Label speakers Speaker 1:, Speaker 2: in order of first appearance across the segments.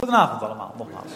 Speaker 1: Goedenavond allemaal, nogmaals.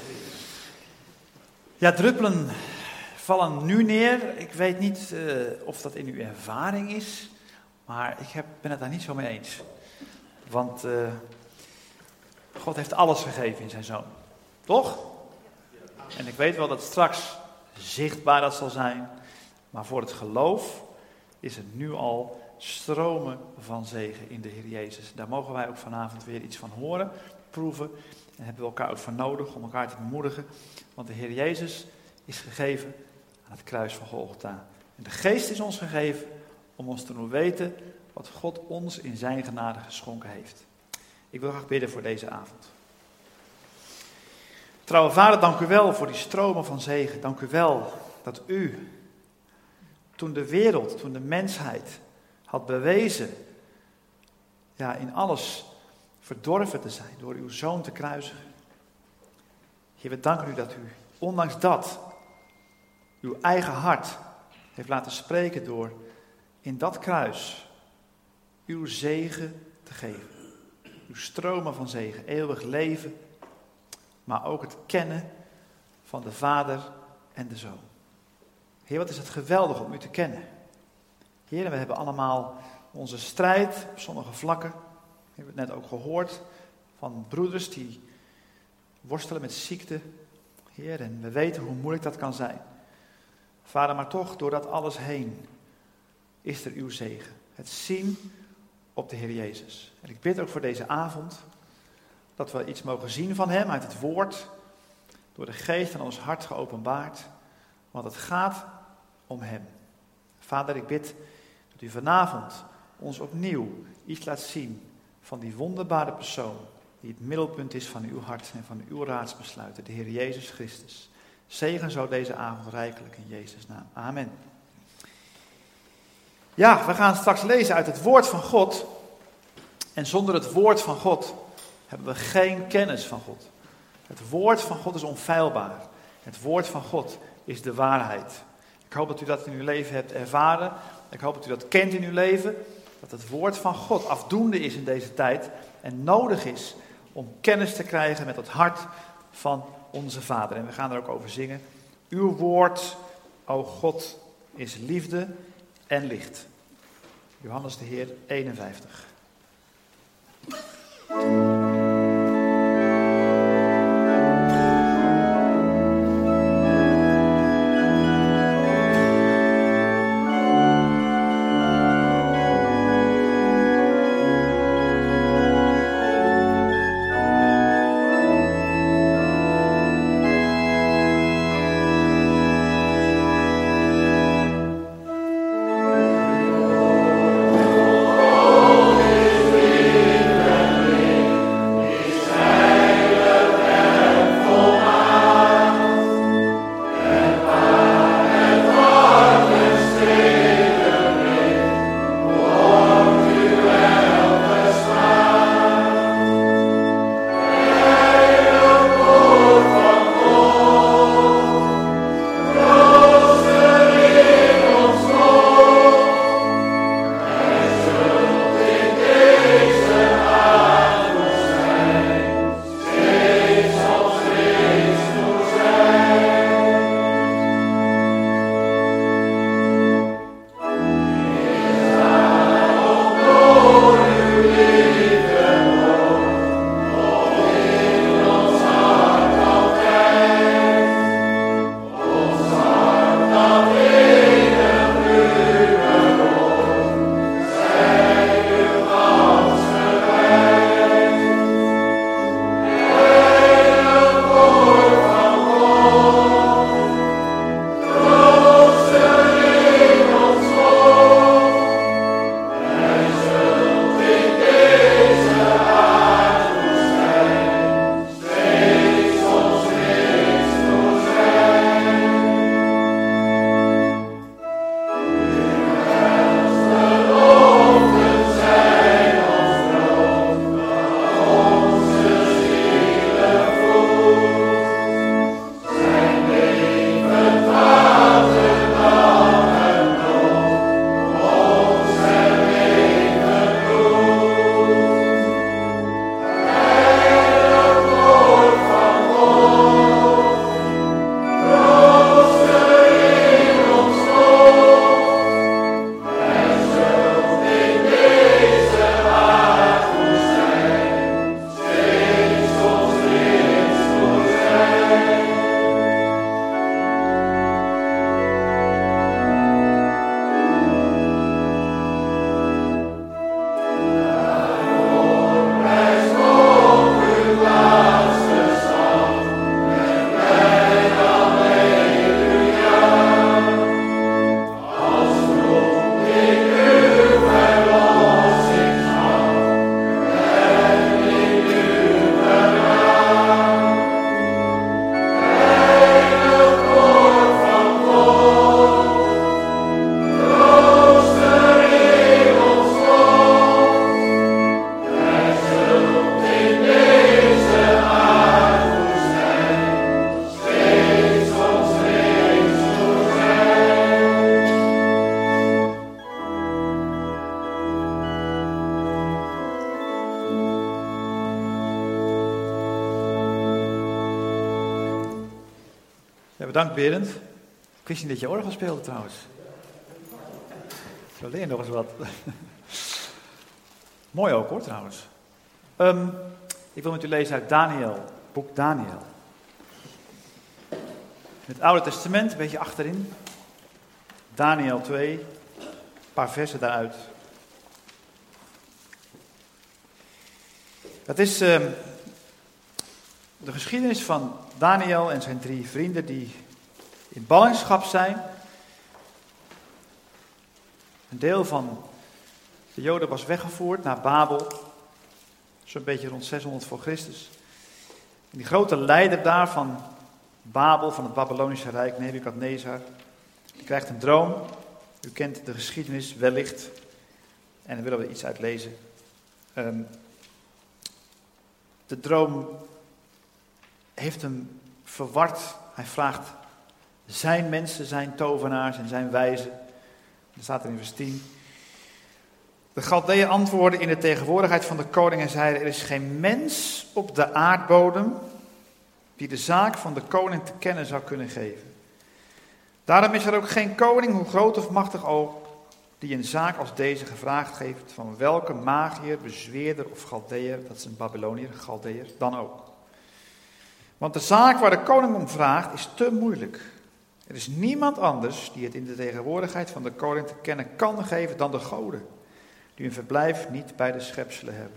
Speaker 1: Ja, druppelen vallen nu neer. Ik weet niet of dat in uw ervaring is, maar ik ben het daar niet zo mee eens. Want God heeft alles gegeven in zijn Zoon. Toch? En ik weet wel dat straks zichtbaar dat zal zijn, maar voor het geloof is het nu al stromen van zegen in de Heer Jezus. Daar mogen wij ook vanavond weer iets van horen, proeven. En hebben we elkaar ook voor nodig om elkaar te bemoedigen. Want de Heer Jezus is gegeven aan het kruis van Golgotha. En de Geest is ons gegeven om ons te doen weten wat God ons in zijn genade geschonken heeft. Ik wil graag bidden voor deze avond. Trouwe Vader, dank u wel voor die stromen van zegen. Dank u wel dat u, toen de wereld, toen de mensheid had bewezen, ja, in alles verdorven te zijn door uw Zoon te kruisigen. Heer, we danken u dat u, ondanks dat, uw eigen hart heeft laten spreken door in dat kruis uw zegen te geven. Uw stromen van zegen, eeuwig leven, maar ook het kennen van de Vader en de Zoon. Heer, wat is het geweldig om u te kennen. Heer, we hebben allemaal onze strijd op sommige vlakken. We hebben het net ook gehoord van broeders die worstelen met ziekte. Heer, en we weten hoe moeilijk dat kan zijn. Vader, maar toch, door dat alles heen is er uw zegen. Het zien op de Heer Jezus. En ik bid ook voor deze avond dat we iets mogen zien van hem uit het woord, door de geest aan ons hart geopenbaard, want het gaat om hem. Vader, ik bid dat u vanavond ons opnieuw iets laat zien van die wonderbare persoon die het middelpunt is van uw hart en van uw raadsbesluiten, de Heer Jezus Christus. Zegen zo deze avond rijkelijk in Jezus' naam. Amen. Ja, we gaan straks lezen uit het woord van God. En zonder het woord van God hebben we geen kennis van God. Het woord van God is onfeilbaar. Het woord van God is de waarheid. Ik hoop dat u dat in uw leven hebt ervaren. Ik hoop dat u dat kent in uw leven. Dat het woord van God afdoende is in deze tijd. En nodig is om kennis te krijgen met het hart van onze Vader. En we gaan er ook over zingen. Uw woord, o God, is liefde en licht. Johannes de Heer 51. bedankt Berend. Ik wist niet dat je orgel speelde trouwens. Zo leer je nog eens wat. Mooi ook hoor trouwens. Ik wil met u lezen uit Daniel, boek Daniel. In het Oude Testament, een beetje achterin. Daniel 2, een paar versen daaruit. Dat is de geschiedenis van Daniel en zijn 3 vrienden die in ballingschap zijn. Een deel van de Joden was weggevoerd naar Babel, zo'n beetje rond 600 voor Christus. En die grote leider daar van Babel, van het Babylonische Rijk, Nebukadnezar, die krijgt een droom. U kent de geschiedenis wellicht. En daar willen we iets uit lezen. De droom heeft hem verward. Hij vraagt zijn mensen, zijn tovenaars en zijn wijzen. Dat staat er in vers 10. De Chaldeeën antwoordden in de tegenwoordigheid van de koning en zeiden: er is geen mens op de aardbodem die de zaak van de koning te kennen zou kunnen geven. Daarom is er ook geen koning, hoe groot of machtig ook, die een zaak als deze gevraagd heeft van welke magiër, bezweerder of Chaldeër, dat is een Babyloniër, Chaldeër, dan ook. Want de zaak waar de koning om vraagt is te moeilijk. Er is niemand anders die het in de tegenwoordigheid van de koning te kennen kan geven dan de goden, die hun verblijf niet bij de schepselen hebben.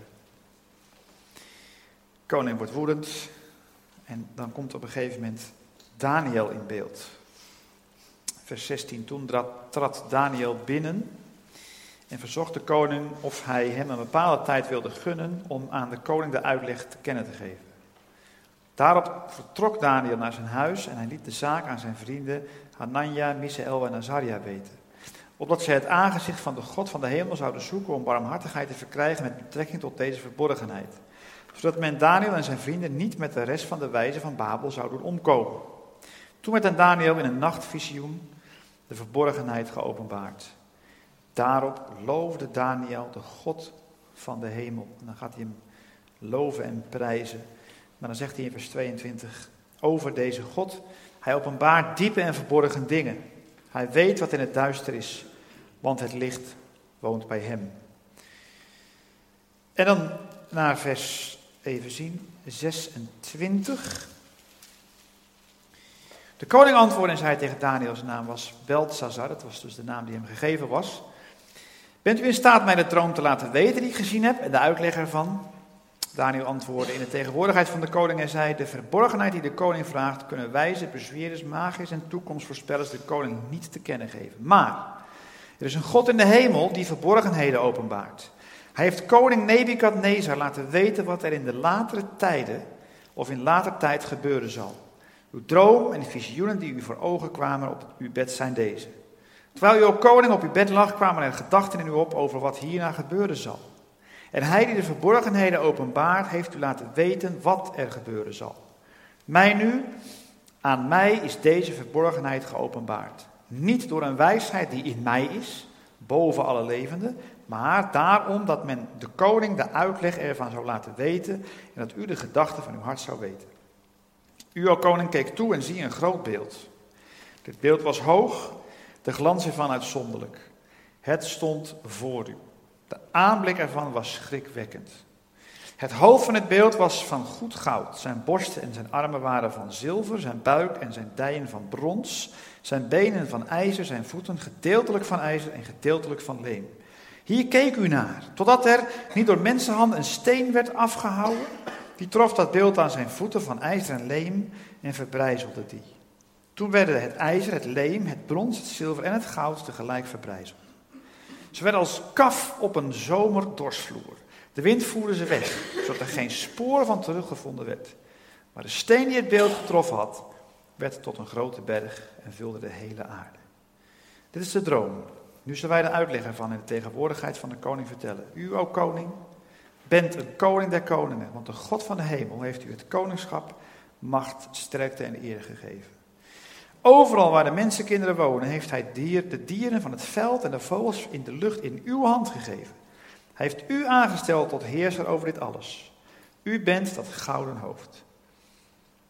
Speaker 1: De koning wordt woedend en dan komt op een gegeven moment Daniel in beeld. Vers 16, toen trad Daniel binnen en verzocht de koning of hij hem een bepaalde tijd wilde gunnen om aan de koning de uitleg te kennen te geven. Daarop vertrok Daniel naar zijn huis en hij liet de zaak aan zijn vrienden Hanania, Misaël en Azaria weten. Opdat zij het aangezicht van de God van de hemel zouden zoeken om barmhartigheid te verkrijgen met betrekking tot deze verborgenheid. Zodat men Daniel en zijn vrienden niet met de rest van de wijzen van Babel zou doen omkomen. Toen werd aan Daniel in een nachtvisioen de verborgenheid geopenbaard. Daarop loofde Daniel de God van de hemel. En dan gaat hij hem loven en prijzen. Maar dan zegt hij in vers 22 over deze God: hij openbaart diepe en verborgen dingen. Hij weet wat in het duister is, want het licht woont bij hem. En dan naar vers, even zien, 26. De koning antwoordde en zei tegen Daniel, zijn naam was Belteshazzar, dat was dus de naam die hem gegeven was: bent u in staat mij de droom te laten weten die ik gezien heb en de uitleg ervan? Daniel antwoordde in de tegenwoordigheid van de koning en zei: de verborgenheid die de koning vraagt, kunnen wijzen, bezweerders, magiërs en toekomstvoorspellers de koning niet te kennen geven. Maar er is een God in de hemel die verborgenheden openbaart. Hij heeft koning Nebukadnezar laten weten wat er in de latere tijden of in later tijd gebeuren zal. Uw droom en de visioenen die u voor ogen kwamen op uw bed zijn deze. Terwijl u, o koning, op uw bed lag, kwamen er gedachten in u op over wat hierna gebeuren zal. En hij die de verborgenheden openbaart, heeft u laten weten wat er gebeuren zal. Aan mij is deze verborgenheid geopenbaard. Niet door een wijsheid die in mij is, boven alle levenden, maar daarom dat men de koning de uitleg ervan zou laten weten en dat u de gedachten van uw hart zou weten. U, o koning, keek toe en zie een groot beeld. Dit beeld was hoog, de glans ervan uitzonderlijk. Het stond voor u. De aanblik ervan was schrikwekkend. Het hoofd van het beeld was van goed goud. Zijn borsten en zijn armen waren van zilver, zijn buik en zijn dijen van brons, zijn benen van ijzer, zijn voeten gedeeltelijk van ijzer en gedeeltelijk van leem. Hier keek u naar, totdat er niet door mensenhand een steen werd afgehouwen. Die trof dat beeld aan zijn voeten van ijzer en leem en verbrijzelde die. Toen werden het ijzer, het leem, het brons, het zilver en het goud tegelijk verbrijzeld. Ze werden als kaf op een zomerdorsvloer. De wind voerde ze weg, zodat er geen spoor van teruggevonden werd. Maar de steen die het beeld getroffen had, werd tot een grote berg en vulde de hele aarde. Dit is de droom. Nu zullen wij de uitleg ervan in de tegenwoordigheid van de koning vertellen. U, o koning, bent een koning der koningen, want de God van de hemel heeft u het koningschap, macht, sterkte en eer gegeven. Overal waar de mensenkinderen wonen, heeft hij de dieren van het veld en de vogels in de lucht in uw hand gegeven. Hij heeft u aangesteld tot heerser over dit alles. U bent dat gouden hoofd.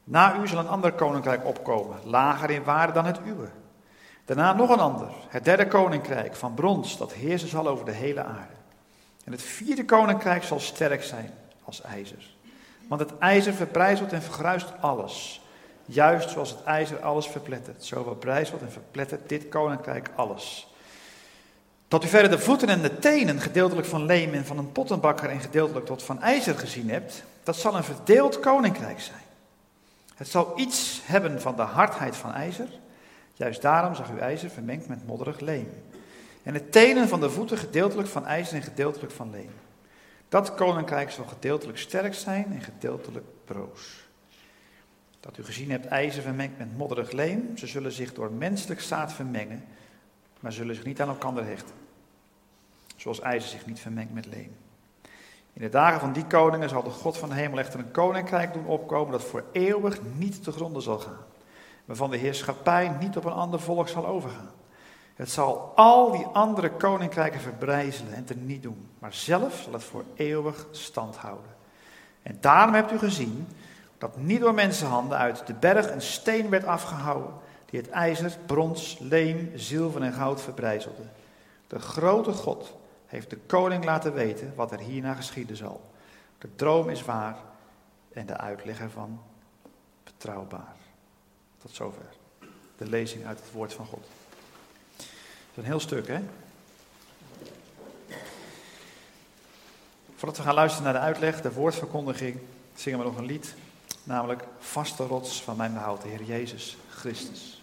Speaker 1: Na u zal een ander koninkrijk opkomen, lager in waarde dan het uwe. Daarna nog een ander, het derde koninkrijk van brons, dat heersen zal over de hele aarde. En het vierde koninkrijk zal sterk zijn als ijzer. Want het ijzer verbrijzelt en vergruist alles. Juist zoals het ijzer alles verplettert. Zo verbrijzelt en verplettert dit koninkrijk alles. Dat u verder de voeten en de tenen gedeeltelijk van leem en van een pottenbakker en gedeeltelijk tot van ijzer gezien hebt, dat zal een verdeeld koninkrijk zijn. Het zal iets hebben van de hardheid van ijzer. Juist daarom zag u ijzer vermengd met modderig leem. En de tenen van de voeten gedeeltelijk van ijzer en gedeeltelijk van leem. Dat koninkrijk zal gedeeltelijk sterk zijn en gedeeltelijk broos. Dat u gezien hebt ijzer vermengd met modderig leem. Ze zullen zich door menselijk zaad vermengen, maar zullen zich niet aan elkaar hechten. Zoals ijzer zich niet vermengt met leem. In de dagen van die koningen zal de God van de hemel echter een koninkrijk doen opkomen dat voor eeuwig niet te gronden zal gaan. Waarvan de heerschappij niet op een ander volk zal overgaan. Het zal al die andere koninkrijken verbrijzelen en teniet doen. Maar zelf zal het voor eeuwig stand houden. En daarom hebt u gezien dat niet door mensenhanden uit de berg een steen werd afgehouwen, die het ijzer, brons, leem, zilver en goud verbrijzelde. De grote God heeft de koning laten weten wat er hierna geschieden zal. De droom is waar en de uitleg ervan betrouwbaar. Tot zover de lezing uit het woord van God. Dat is een heel stuk, hè? Voordat we gaan luisteren naar de uitleg, de woordverkondiging, zingen we nog een lied, namelijk Vaste rots van mijn behoud, de Heer Jezus Christus.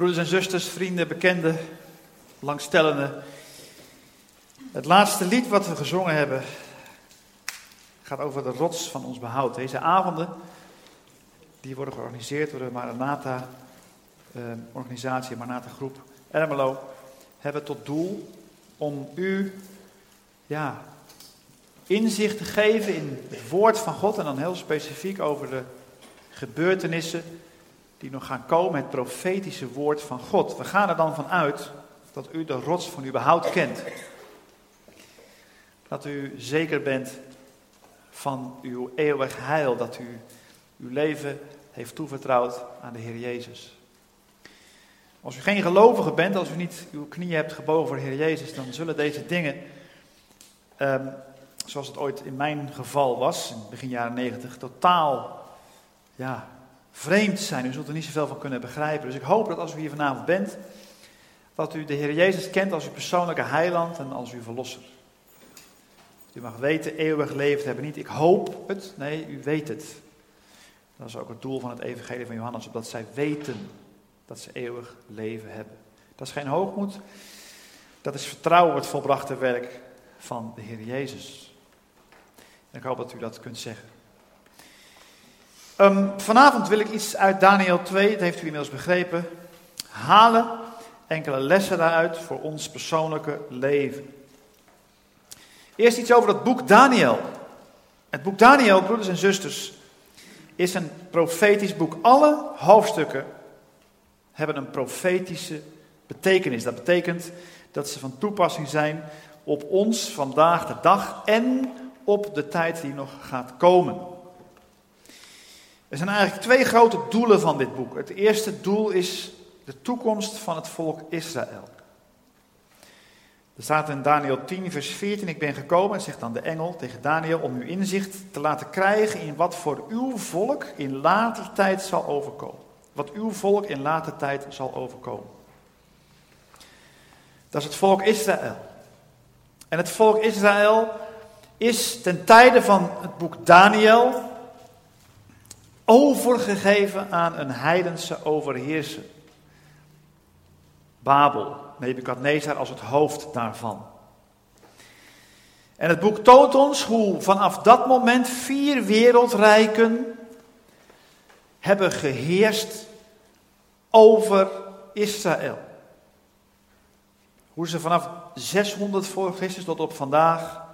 Speaker 1: Broeders en zusters, vrienden, bekenden, belangstellenden. Het laatste lied wat we gezongen hebben gaat over de rots van ons behoud. Deze avonden, die worden georganiseerd door de Maranatha-organisatie, Maranatha-groep Ermelo, hebben tot doel om u inzicht te geven in het woord van God en dan heel specifiek over de gebeurtenissen die nog gaan komen, het profetische woord van God. We gaan er dan van uit dat u de rots van uw behoud kent. Dat u zeker bent van uw eeuwig heil, dat u uw leven heeft toevertrouwd aan de Heer Jezus. Als u geen gelovige bent, als u niet uw knieën hebt gebogen voor de Heer Jezus, dan zullen deze dingen, zoals het ooit in mijn geval was, in begin jaren 90, totaal vreemd zijn. U zult er niet zoveel van kunnen begrijpen. Dus ik hoop dat als u hier vanavond bent, dat u de Heer Jezus kent als uw persoonlijke heiland en als uw verlosser. U mag weten, eeuwig leven te hebben. Niet ik hoop het, nee, u weet het. Dat is ook het doel van het evangelie van Johannes, opdat zij weten dat ze eeuwig leven hebben. Dat is geen hoogmoed, dat is vertrouwen op het volbrachte werk van de Heer Jezus. En ik hoop dat u dat kunt zeggen. Vanavond wil ik iets uit Daniel 2, dat heeft u inmiddels begrepen, halen. Enkele lessen daaruit voor ons persoonlijke leven. Eerst iets over het boek Daniel. Het boek Daniel, broeders en zusters, is een profetisch boek. Alle hoofdstukken hebben een profetische betekenis. Dat betekent dat ze van toepassing zijn op ons vandaag de dag en op de tijd die nog gaat komen. Er zijn eigenlijk twee grote doelen van dit boek. Het eerste doel is de toekomst van het volk Israël. Er staat in Daniel 10 vers 14, ik ben gekomen, zegt dan de engel tegen Daniel, om uw inzicht te laten krijgen in wat voor uw volk in later tijd zal overkomen. Wat uw volk in later tijd zal overkomen. Dat is het volk Israël. En het volk Israël is ten tijde van het boek Daniel overgegeven aan een heidense overheerser. Babel, Nebukadnezar als het hoofd daarvan. En het boek toont ons hoe vanaf dat moment 4 wereldrijken hebben geheerst over Israël. Hoe ze vanaf 600 voor Christus tot op vandaag,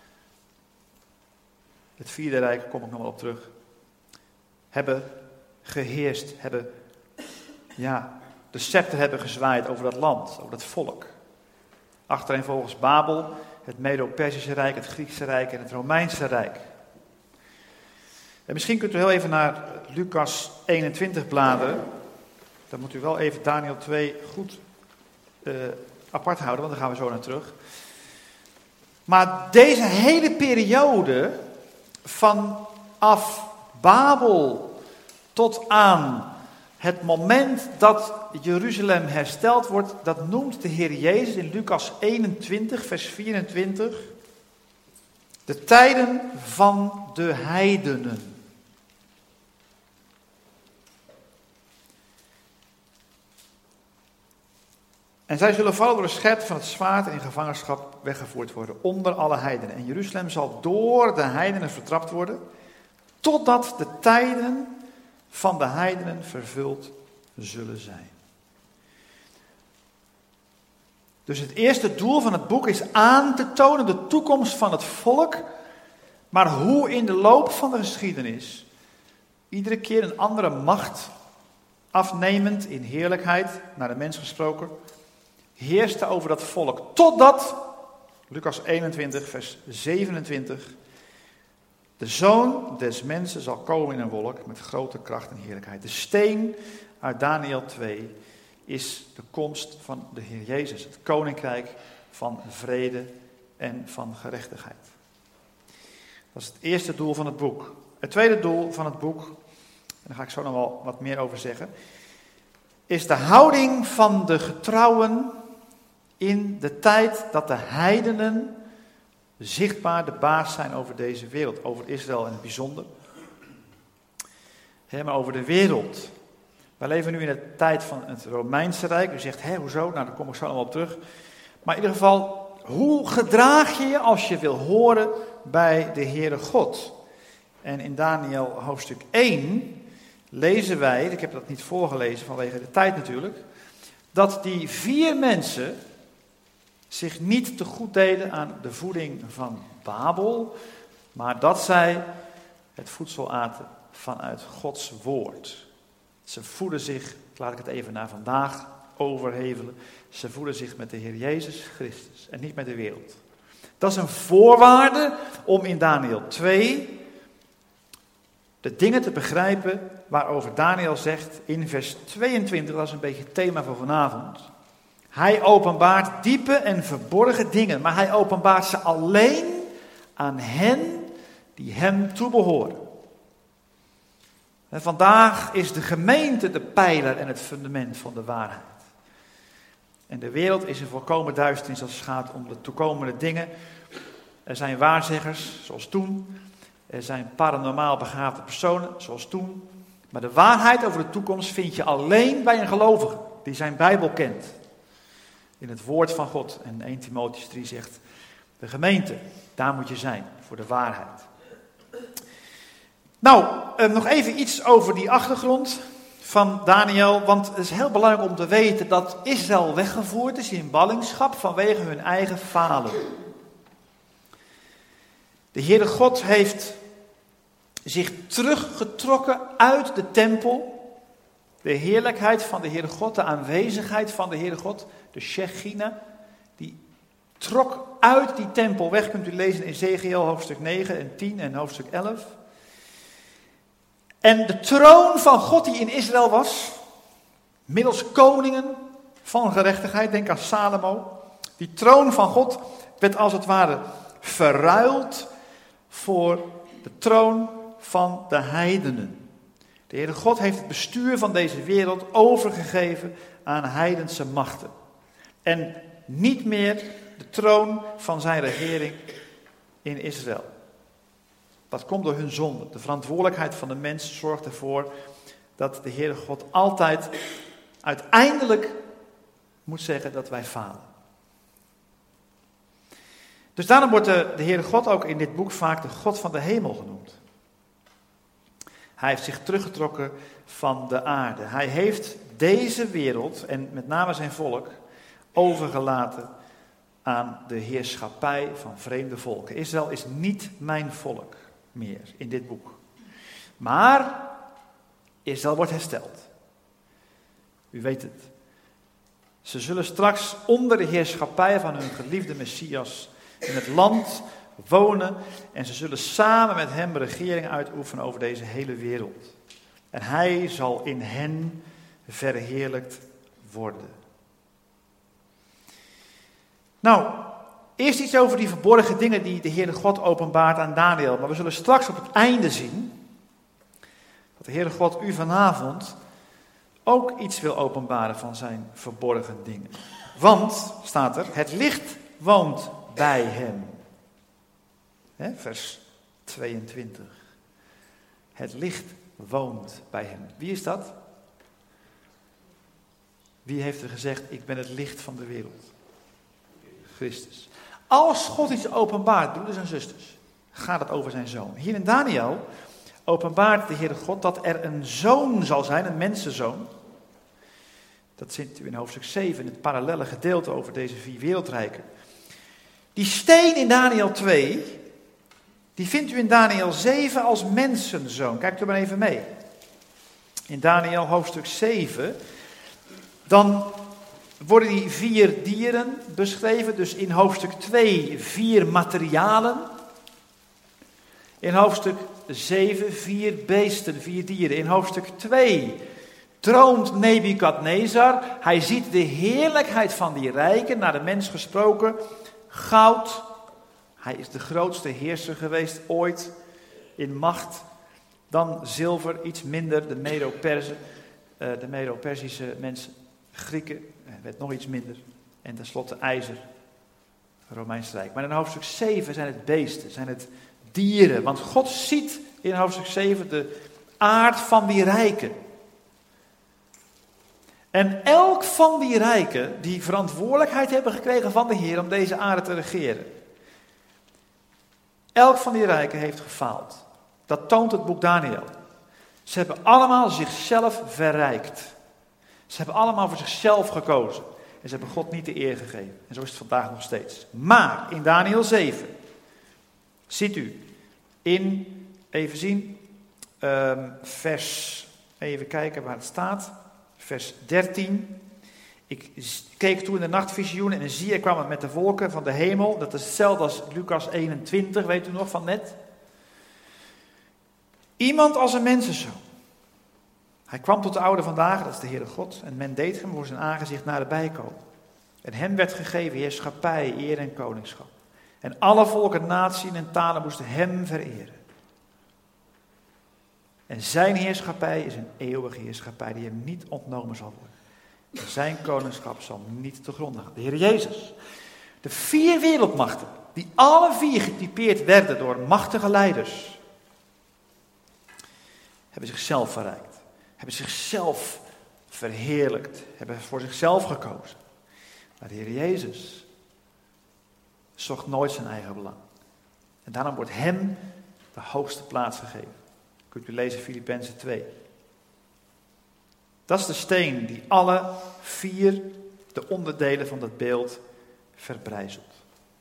Speaker 1: het 4e rijk, kom ik nog wel op terug, hebben geheerst, hebben de scepter hebben gezwaaid over dat land, over dat volk. Achtereenvolgens Babel, het Medo-Persische Rijk, het Griekse Rijk en het Romeinse Rijk. En misschien kunt u heel even naar Lucas 21 bladeren. Dan moet u wel even Daniel 2 goed apart houden, want daar gaan we zo naar terug. Maar deze hele periode vanaf Babel tot aan het moment dat Jeruzalem hersteld wordt, dat noemt de Heer Jezus in Lucas 21, vers 24, de tijden van de heidenen. En zij zullen vallen door de scherpte van het zwaard en in gevangenschap weggevoerd worden onder alle heidenen. En Jeruzalem zal door de heidenen vertrapt worden, totdat de tijden van de heidenen vervuld zullen zijn. Dus het eerste doel van het boek is aan te tonen de toekomst van het volk, maar hoe in de loop van de geschiedenis iedere keer een andere macht, afnemend in heerlijkheid, naar de mens gesproken, heerste over dat volk, totdat, Lucas 21 vers 27, de Zoon des Mensen zal komen in een wolk met grote kracht en heerlijkheid. De steen uit Daniel 2 is de komst van de Heer Jezus. Het koninkrijk van vrede en van gerechtigheid. Dat is het eerste doel van het boek. Het tweede doel van het boek, en daar ga ik zo nog wel wat meer over zeggen, is de houding van de getrouwen in de tijd dat de heidenen zichtbaar de baas zijn over deze wereld, over Israël in het bijzonder. Maar over de wereld Wij leven nu in de tijd van het Romeinse Rijk. U zegt, hoezo? Nou, daar kom ik zo allemaal op terug. Maar in ieder geval, hoe gedraag je je als je wil horen bij de Heere God? En in Daniel hoofdstuk 1 lezen wij, ik heb dat niet voorgelezen vanwege de tijd natuurlijk, dat die 4 mensen zich niet te goed deden aan de voeding van Babel, maar dat zij het voedsel aten vanuit Gods woord. Ze voeden zich, laat ik het even naar vandaag overhevelen, ze voeden zich met de Heer Jezus Christus en niet met de wereld. Dat is een voorwaarde om in Daniel 2 de dingen te begrijpen waarover Daniel zegt in vers 22, dat is een beetje het thema van vanavond. Hij openbaart diepe en verborgen dingen, maar hij openbaart ze alleen aan hen die hem toebehoren. En vandaag is de gemeente de pijler en het fundament van de waarheid. En de wereld is een volkomen duisternis als het gaat om de toekomende dingen. Er zijn waarzeggers, zoals toen. Er zijn paranormaal begaafde personen, zoals toen. Maar de waarheid over de toekomst vind je alleen bij een gelovige die zijn Bijbel kent. In het woord van God. En 1 Timotheüs 3 zegt, de gemeente, daar moet je zijn voor de waarheid. Nou, nog even iets over die achtergrond van Daniel. Want het is heel belangrijk om te weten dat Israël weggevoerd is in ballingschap vanwege hun eigen falen. De Heere God heeft zich teruggetrokken uit de tempel. De heerlijkheid van de Heere God, de aanwezigheid van de Heere God, de Shechina, die trok uit die tempel weg. Kunt u lezen in Ezekiel hoofdstuk 9 en 10 en hoofdstuk 11. En de troon van God die in Israël was, middels koningen van gerechtigheid, denk aan Salomo. Die troon van God werd als het ware verruild voor de troon van de heidenen. De Heere God heeft het bestuur van deze wereld overgegeven aan heidense machten. En niet meer de troon van zijn regering in Israël. Dat komt door hun zonde. De verantwoordelijkheid van de mens zorgt ervoor dat de Heere God altijd uiteindelijk moet zeggen dat wij falen. Dus daarom wordt de Heere God ook in dit boek vaak de God van de hemel genoemd. Hij heeft zich teruggetrokken van de aarde. Hij heeft deze wereld, en met name zijn volk, overgelaten aan de heerschappij van vreemde volken. Israël is niet mijn volk meer in dit boek. Maar Israël wordt hersteld. U weet het. Ze zullen straks onder de heerschappij van hun geliefde Messias in het land wonen en ze zullen samen met hem regering uitoefenen over deze hele wereld. En hij zal in hen verheerlijkt worden. Nou, eerst iets over die verborgen dingen die de Heere God openbaart aan Daniel. Maar we zullen straks op het einde zien dat de Heere God u vanavond ook iets wil openbaren van zijn verborgen dingen. Want, staat er, het licht woont bij hem. Vers 22. Het licht woont bij hem. Wie is dat? Wie heeft er gezegd, ik ben het licht van de wereld? Christus. Als God iets openbaart, broeders en zusters, gaat het over zijn zoon. Hier in Daniel openbaart de Heere God dat er een zoon zal zijn, een mensenzoon. Dat vindt u in hoofdstuk 7, in het parallelle gedeelte over deze 4 wereldrijken. Die steen in Daniel 2, die vindt u in Daniel 7 als mensenzoon. Kijk er maar even mee. In Daniel hoofdstuk 7, dan worden die 4 dieren beschreven. Dus in hoofdstuk 2 4 materialen. In hoofdstuk 7 4 beesten, 4 dieren. In hoofdstuk 2 troont Nebukadnezar. Hij ziet de heerlijkheid van die rijken, naar de mens gesproken. Goud. Hij is de grootste heerser geweest ooit in macht. Dan zilver, iets minder, de Medo-Persische mensen, Grieken, werd nog iets minder. En tenslotte ijzer, Romeins Rijk. Maar in hoofdstuk 7 zijn het beesten, zijn het dieren. Want God ziet in hoofdstuk 7 de aard van die rijken. En elk van die rijken die verantwoordelijkheid hebben gekregen van de Heer om deze aarde te regeren. Elk van die rijken heeft gefaald. Dat toont het boek Daniël. Ze hebben allemaal zichzelf verrijkt. Ze hebben allemaal voor zichzelf gekozen. En ze hebben God niet de eer gegeven. En zo is het vandaag nog steeds. Maar in Daniël 7 ziet u in, even zien, even kijken waar het staat. Vers 13. Ik keek toen in de nachtvisioenen en zie, er kwam het met de wolken van de hemel. Dat is hetzelfde als Lucas 21, weet u nog van net. Iemand als een mensenzoon. Hij kwam tot de oude vandaag, dat is de Heere God. En men deed hem voor zijn aangezicht naar de bijkomen. En hem werd gegeven heerschappij, eer en koningschap. En alle volken, naties en talen moesten hem vereren. En zijn heerschappij is een eeuwige heerschappij die hem niet ontnomen zal worden. En zijn koningschap zal niet te gronden gaan. De Heer Jezus. De 4 wereldmachten, die alle 4 getypeerd werden door machtige leiders, hebben zichzelf verrijkt. Hebben zichzelf verheerlijkt. Hebben voor zichzelf gekozen. Maar de Heer Jezus zocht nooit zijn eigen belang. En daarom wordt hem de hoogste plaats gegeven. Kunt u lezen Filippenzen 2. Dat is de steen die alle 4 de onderdelen van dat beeld verbrijzelt.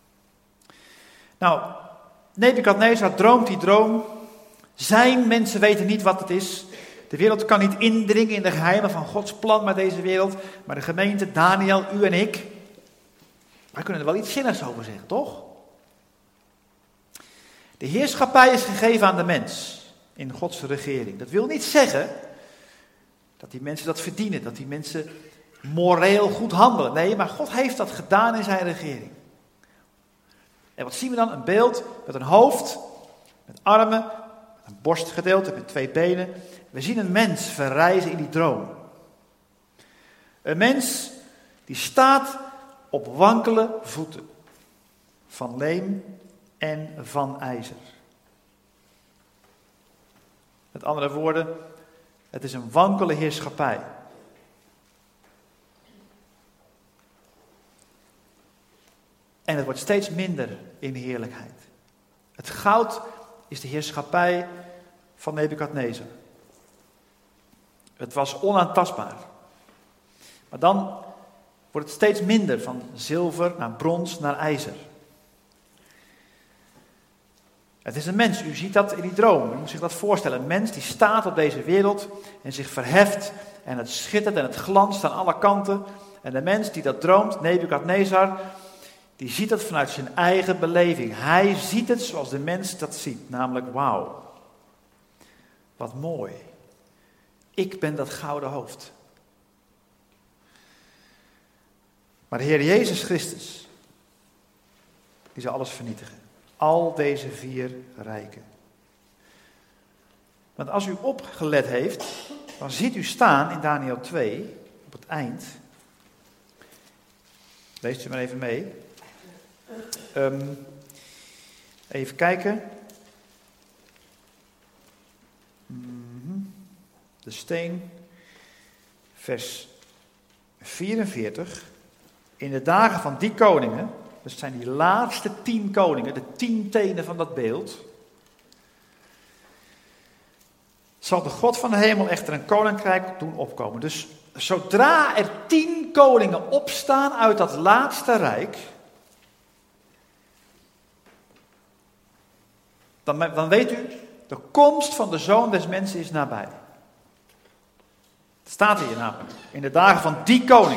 Speaker 1: Nou, Nebukadnezar droomt die droom. Zijn mensen weten niet wat het is. De wereld kan niet indringen in de geheimen van Gods plan met deze wereld. Maar de gemeente, Daniël, u en ik, wij kunnen er wel iets zinnigs over zeggen, toch? De heerschappij is gegeven aan de mens in Gods regering. Dat wil niet zeggen dat die mensen dat verdienen, dat die mensen moreel goed handelen. Nee, maar God heeft dat gedaan in zijn regering. En wat zien we dan? Een beeld met een hoofd, met armen, met een borstgedeelte, met 2 benen. We zien een mens verrijzen in die droom. Een mens die staat op wankele voeten, van leem en van ijzer. Met andere woorden, het is een wankele heerschappij. En het wordt steeds minder in heerlijkheid. Het goud is de heerschappij van Nebukadnezar. Het was onaantastbaar. Maar dan wordt het steeds minder, van zilver naar brons naar ijzer. Het is een mens, u ziet dat in die droom, u moet zich dat voorstellen. Een mens die staat op deze wereld en zich verheft en het schittert en het glanst aan alle kanten. En de mens die dat droomt, Nebukadnezar, die ziet het vanuit zijn eigen beleving. Hij ziet het zoals de mens dat ziet, namelijk wauw, wat mooi. Ik ben dat gouden hoofd. Maar de Heer Jezus Christus, die zal alles vernietigen. Al deze 4 rijken. Want als u opgelet heeft, dan ziet u staan in Daniël 2, op het eind. Leest u maar even mee. Even kijken. De steen, vers 44. In de dagen van die koningen, dat zijn die laatste 10 koningen, de 10 tenen van dat beeld, zal de God van de hemel echter een koninkrijk doen opkomen. Dus zodra er 10 koningen opstaan uit dat laatste rijk, dan weet u, de komst van de Zoon des Mensen is nabij. Het staat hier namelijk, in de dagen van die koning.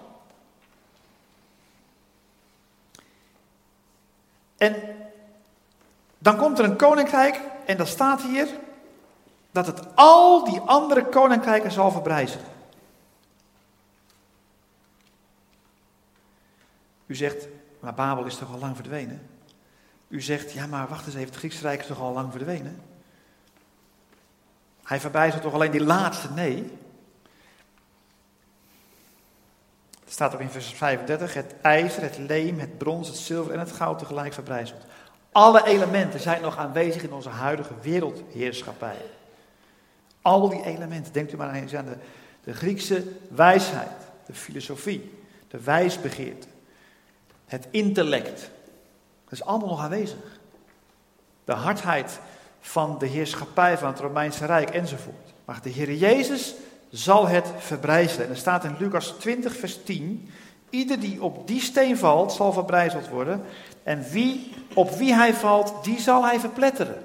Speaker 1: En dan komt er een koninkrijk en dan staat hier dat het al die andere koninkrijken zal verbrijzelen. U zegt, maar Babel is toch al lang verdwenen? U zegt, ja maar wacht eens even, het Griekse Rijk is toch al lang verdwenen? Hij verbrijzelt toch alleen die laatste? Nee. Het staat ook in vers 35, het ijzer, het leem, het brons, het zilver en het goud tegelijk verbrijzeld. Alle elementen zijn nog aanwezig in onze huidige wereldheerschappij. Al die elementen, denkt u maar eens aan De Griekse wijsheid, de filosofie, de wijsbegeerte, het intellect. Dat is allemaal nog aanwezig. De hardheid van de heerschappij van het Romeinse Rijk enzovoort. Maar de Heer Jezus zal het verbrijzelen. En er staat in Lucas 20 vers 10... Ieder die op die steen valt, zal verbrijzeld worden. En op wie hij valt, die zal hij verpletteren.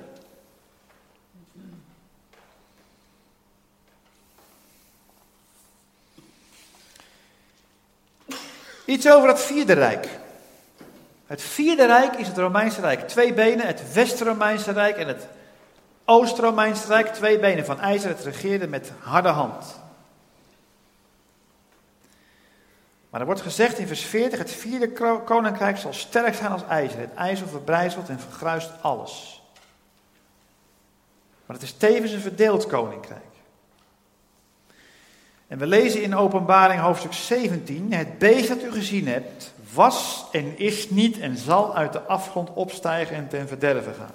Speaker 1: Iets over het vierde rijk. Het vierde rijk is het Romeinse Rijk. 2 benen, het West-Romeinse Rijk en het Oost-Romeinse Rijk. 2 benen van ijzer, het regeerde met harde hand. Maar er wordt gezegd in vers 40, het vierde koninkrijk zal sterk zijn als ijzer. Het ijzer verbrijzelt en vergruist alles. Maar het is tevens een verdeeld koninkrijk. En we lezen in Openbaring hoofdstuk 17, het beest dat u gezien hebt, was en is niet en zal uit de afgrond opstijgen en ten verderve gaan.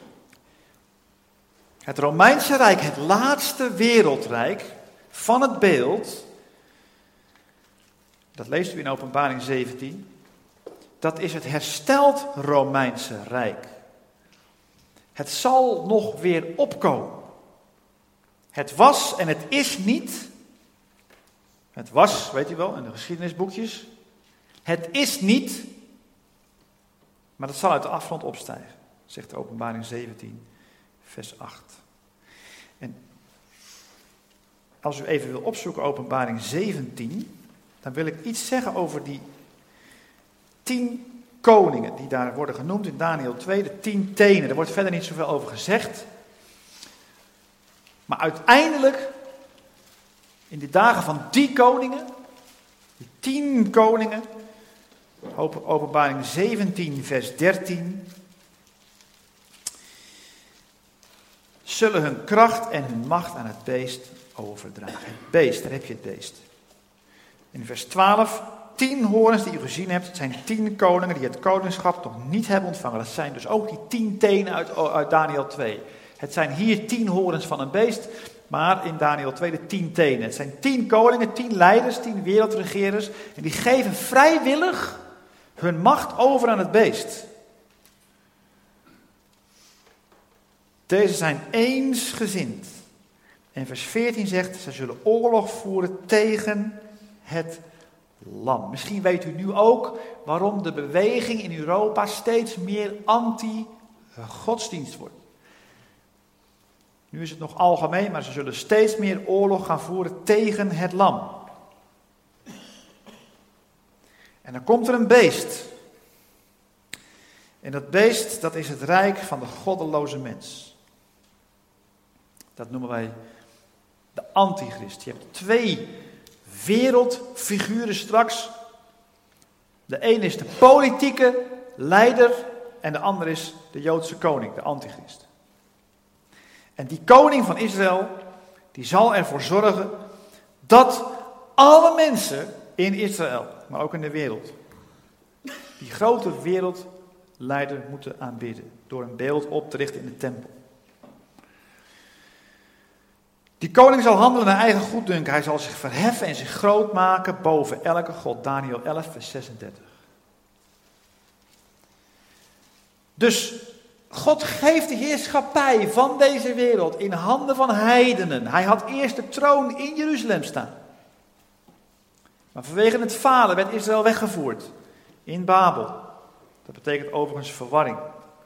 Speaker 1: Het Romeinse Rijk, het laatste wereldrijk van het beeld, dat leest u in Openbaring 17, dat is het hersteld Romeinse Rijk. Het zal nog weer opkomen. Het was en het is niet. Het was, weet u wel, in de geschiedenisboekjes. Het is niet, maar dat zal uit de afgrond opstijgen, zegt de Openbaring 17, vers 8. En als u even wil opzoeken Openbaring 17, dan wil ik iets zeggen over die 10 koningen die daar worden genoemd in Daniel 2, de 10 tenen. Er wordt verder niet zoveel over gezegd. Maar uiteindelijk, in de dagen van die koningen, die 10 koningen, Openbaring 17 vers 13, zullen hun kracht en hun macht aan het beest overdragen. Het beest, daar heb je het beest. In vers 12, 10 horens die u gezien hebt, het zijn 10 koningen die het koningschap nog niet hebben ontvangen. Dat zijn dus ook die 10 tenen uit Daniel 2. Het zijn hier 10 horens van een beest, maar in Daniel 2 de 10 tenen. Het zijn 10 koningen, 10 leiders, 10 wereldregerers en die geven vrijwillig hun macht over aan het beest. Deze zijn eensgezind. En vers 14 zegt, ze zullen oorlog voeren tegen het lam. Misschien weet u nu ook waarom de beweging in Europa steeds meer anti-godsdienst wordt. Nu is het nog algemeen, maar ze zullen steeds meer oorlog gaan voeren tegen het lam. En dan komt er een beest. En dat beest, dat is het rijk van de goddeloze mens. Dat noemen wij de antichrist. Je hebt 2 wereldfiguren straks. De een is de politieke leider en de ander is de Joodse koning, de antichrist. En die koning van Israël, die zal ervoor zorgen dat alle mensen in Israël, maar ook in de wereld, die grote wereldleider moeten aanbidden door een beeld op te richten in de tempel. Die koning zal handelen naar eigen goeddunken. Hij zal zich verheffen en zich groot maken boven elke god. Daniel 11, vers 36. Dus God geeft de heerschappij van deze wereld in handen van heidenen. Hij had eerst de troon in Jeruzalem staan. Maar vanwege het falen werd Israël weggevoerd in Babel. Dat betekent overigens verwarring.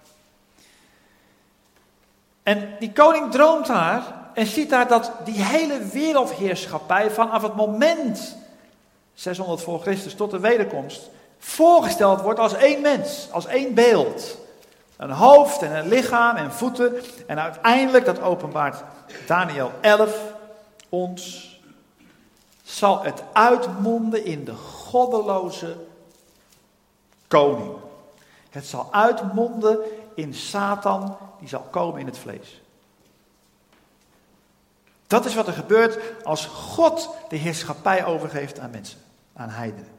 Speaker 1: En die koning droomt daar en ziet daar dat die hele wereldheerschappij vanaf het moment 600 voor Christus tot de wederkomst voorgesteld wordt als één mens, als één beeld. Een hoofd en een lichaam en voeten. En uiteindelijk, dat openbaart Daniel 11 ons, zal het uitmonden in de goddeloze koning. Het zal uitmonden in Satan, die zal komen in het vlees. Dat is wat er gebeurt als God de heerschappij overgeeft aan mensen, aan heidenen.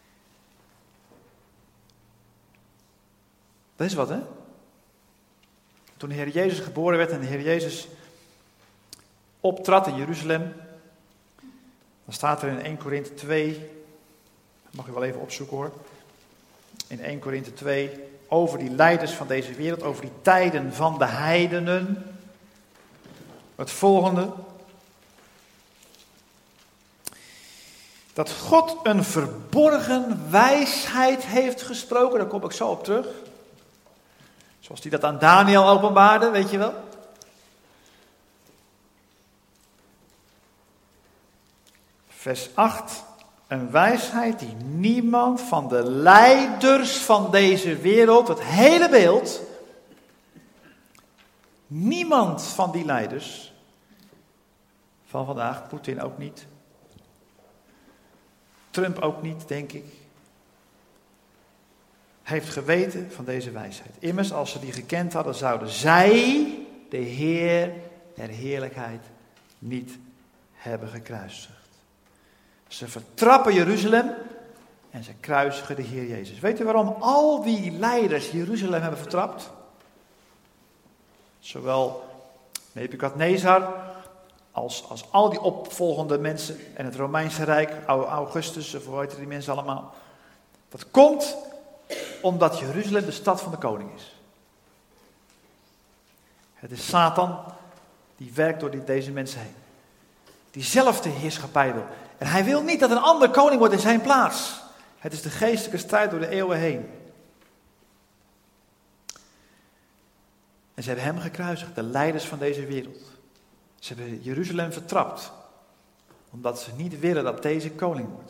Speaker 1: Dat is wat, hè? Toen de Heer Jezus geboren werd en de Heer Jezus optrad in Jeruzalem, dan staat er in 1 Korinthe 2, dat mag u wel even opzoeken hoor, in 1 Korinthe 2, over die leiders van deze wereld, over die tijden van de heidenen. Het volgende. Dat God een verborgen wijsheid heeft gesproken, daar kom ik zo op terug. Zoals hij dat aan Daniel openbaarde, weet je wel. Vers 8. Een wijsheid die niemand van de leiders van deze wereld, het hele beeld, niemand van die leiders van vandaag, Poetin ook niet, Trump ook niet, denk ik, heeft geweten van deze wijsheid. Immers, als ze die gekend hadden, zouden zij de Heer der heerlijkheid niet hebben gekruisigd. Ze vertrappen Jeruzalem en ze kruisigen de Heer Jezus. Weet u waarom al die leiders Jeruzalem hebben vertrapt? Zowel Nebukadnezar als al die opvolgende mensen en het Romeinse Rijk, Augustus, of hoe heet die mensen allemaal. Dat komt omdat Jeruzalem de stad van de koning is. Het is Satan die werkt door deze mensen heen. Die zelf de heerschappij wil. En hij wil niet dat een ander koning wordt in zijn plaats. Het is de geestelijke strijd door de eeuwen heen. En ze hebben hem gekruisigd, de leiders van deze wereld. Ze hebben Jeruzalem vertrapt. Omdat ze niet willen dat deze koning wordt.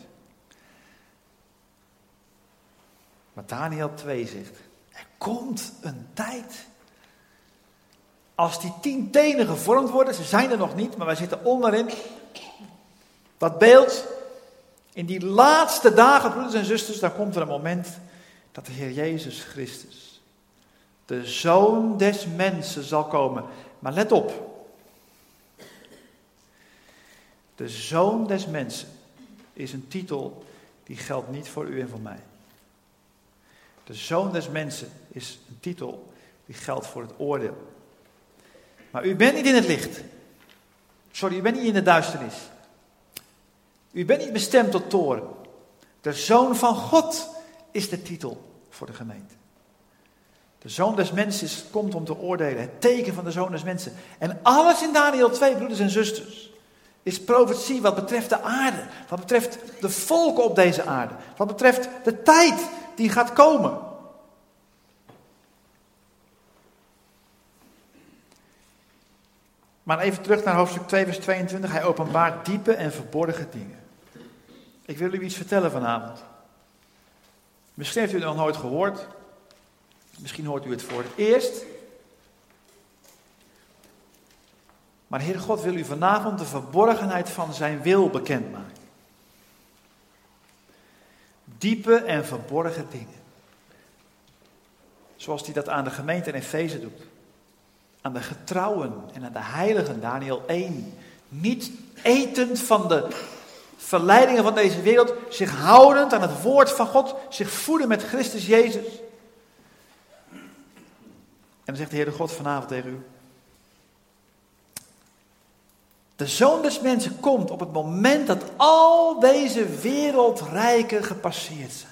Speaker 1: Maar Daniel 2 zegt, er komt een tijd. Als die 10 tenen gevormd worden, ze zijn er nog niet, maar wij zitten onderin. Dat beeld, in die laatste dagen, broeders en zusters, dan komt er een moment dat de Heer Jezus Christus, de Zoon des mensen, zal komen. Maar let op. De Zoon des mensen is een titel die geldt niet voor u en voor mij. De Zoon des mensen is een titel die geldt voor het oordeel. Maar u bent niet in het licht. Sorry, u bent niet in de duisternis. U bent niet bestemd tot toren. De Zoon van God is de titel voor de gemeente. De Zoon des mensen komt om te oordelen. Het teken van de Zoon des mensen. En alles in Daniel 2, broeders en zusters, is profetie wat betreft de aarde. Wat betreft de volken op deze aarde. Wat betreft de tijd die gaat komen. Maar even terug naar hoofdstuk 2 vers 22. Hij openbaart diepe en verborgen dingen. Ik wil u iets vertellen vanavond. Misschien heeft u het nog nooit gehoord. Misschien hoort u het voor het eerst. Maar Heer God wil u vanavond de verborgenheid van zijn wil bekendmaken. Diepe en verborgen dingen. Zoals hij dat aan de gemeente in Efeze doet. Aan de getrouwen en aan de heiligen, Daniel 1. Niet etend van de verleidingen van deze wereld, zich houdend aan het woord van God, zich voeden met Christus Jezus. En dan zegt de Heer God vanavond tegen u. De Zoon des mensen komt op het moment dat al deze wereldrijken gepasseerd zijn.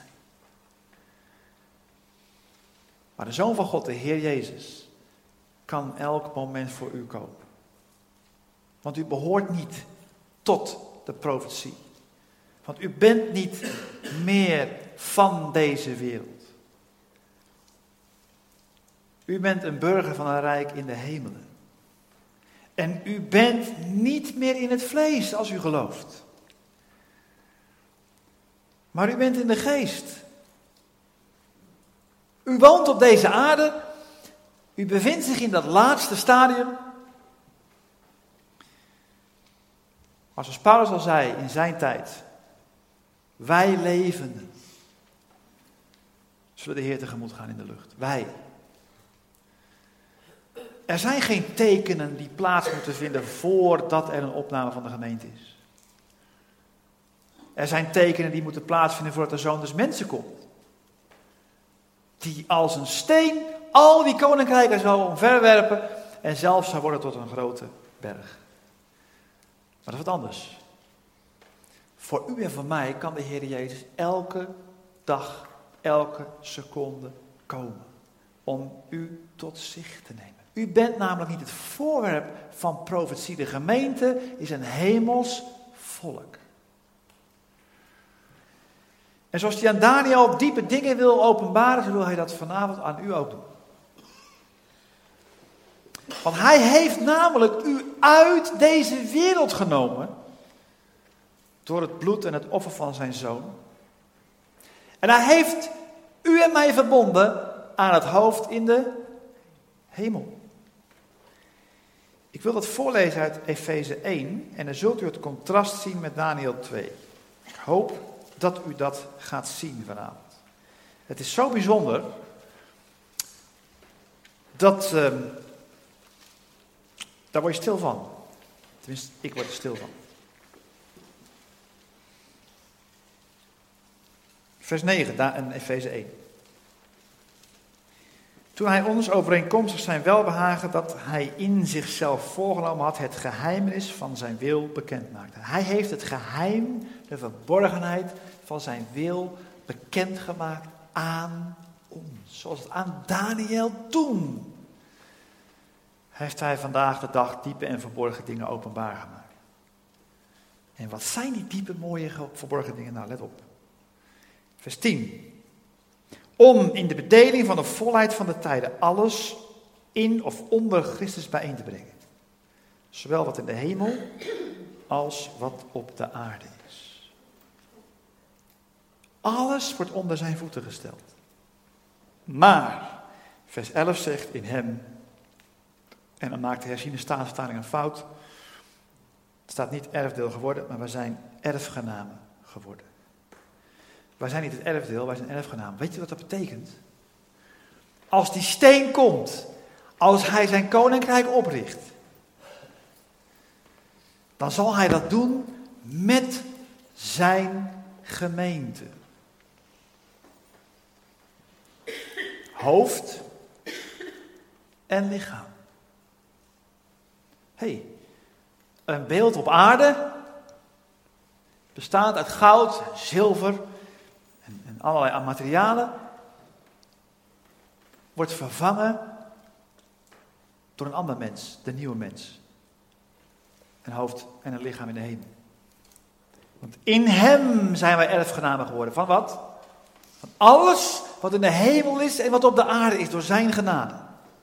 Speaker 1: Maar de Zoon van God, de Heer Jezus, kan elk moment voor u komen. Want u behoort niet tot de profetie. Want u bent niet meer van deze wereld. U bent een burger van een rijk in de hemelen. En u bent niet meer in het vlees als u gelooft. Maar u bent in de geest. U woont op deze aarde. U bevindt zich in dat laatste stadium. Maar zoals Paulus al zei in zijn tijd. Wij levenden zullen de Heer tegemoet gaan in de lucht. Wij. Er zijn geen tekenen die plaats moeten vinden voordat er een opname van de gemeente is. Er zijn tekenen die moeten plaatsvinden voordat de Zoon des mensen komt. die als een steen al die koninkrijken zou omverwerpen en zelfs zou worden tot een grote berg. Maar dat is wat anders. Voor u en voor mij kan de Heer Jezus elke dag, elke seconde komen om u tot zich te nemen. U bent namelijk niet het voorwerp van profetie. De gemeente is een hemels volk. En zoals hij aan Daniel diepe dingen wil openbaren, zo wil hij dat vanavond aan u ook doen. Want hij heeft namelijk u uit deze wereld genomen door het bloed en het offer van zijn zoon. En hij heeft u en mij verbonden aan het hoofd in de hemel. Ik wil dat voorlezen uit Efeze 1 en dan zult u het contrast zien met Daniel 2. Ik hoop dat u dat gaat zien vanavond. Het is zo bijzonder dat daar word je stil van. Tenminste, ik word er stil van. Vers 9, daar in Efeze 1. Toen hij ons overeenkomstig zijn welbehagen dat hij in zichzelf voorgenomen had, het geheimenis van zijn wil bekend maakte. Hij heeft het geheim, de verborgenheid van zijn wil bekendgemaakt aan ons. Zoals het aan Daniel toen. Heeft hij vandaag de dag diepe en verborgen dingen openbaar gemaakt. En wat zijn die diepe, mooie, verborgen dingen? Nou, let op. Vers 10. Om in de bedeling van de volheid van de tijden alles in of onder Christus bijeen te brengen. Zowel wat in de hemel als wat op de aarde is. Alles wordt onder zijn voeten gesteld. Maar, vers 11 zegt in hem, en dan maakt de herziene Statenvertaling een fout. Het staat niet erfdeel geworden, maar we zijn erfgenamen geworden. Wij zijn niet het erfdeel, wij zijn erfgenamen. Weet je wat dat betekent? Als die steen komt, als hij zijn koninkrijk opricht, dan zal hij dat doen met zijn gemeente. Hoofd en lichaam. Een beeld op aarde bestaat uit goud, zilver en allerlei materialen, wordt vervangen door een ander mens, de nieuwe mens. Een hoofd en een lichaam in de hemel. Want in hem zijn wij erfgenamen geworden. Van wat? Van alles wat in de hemel is en wat op de aarde is, door zijn genade.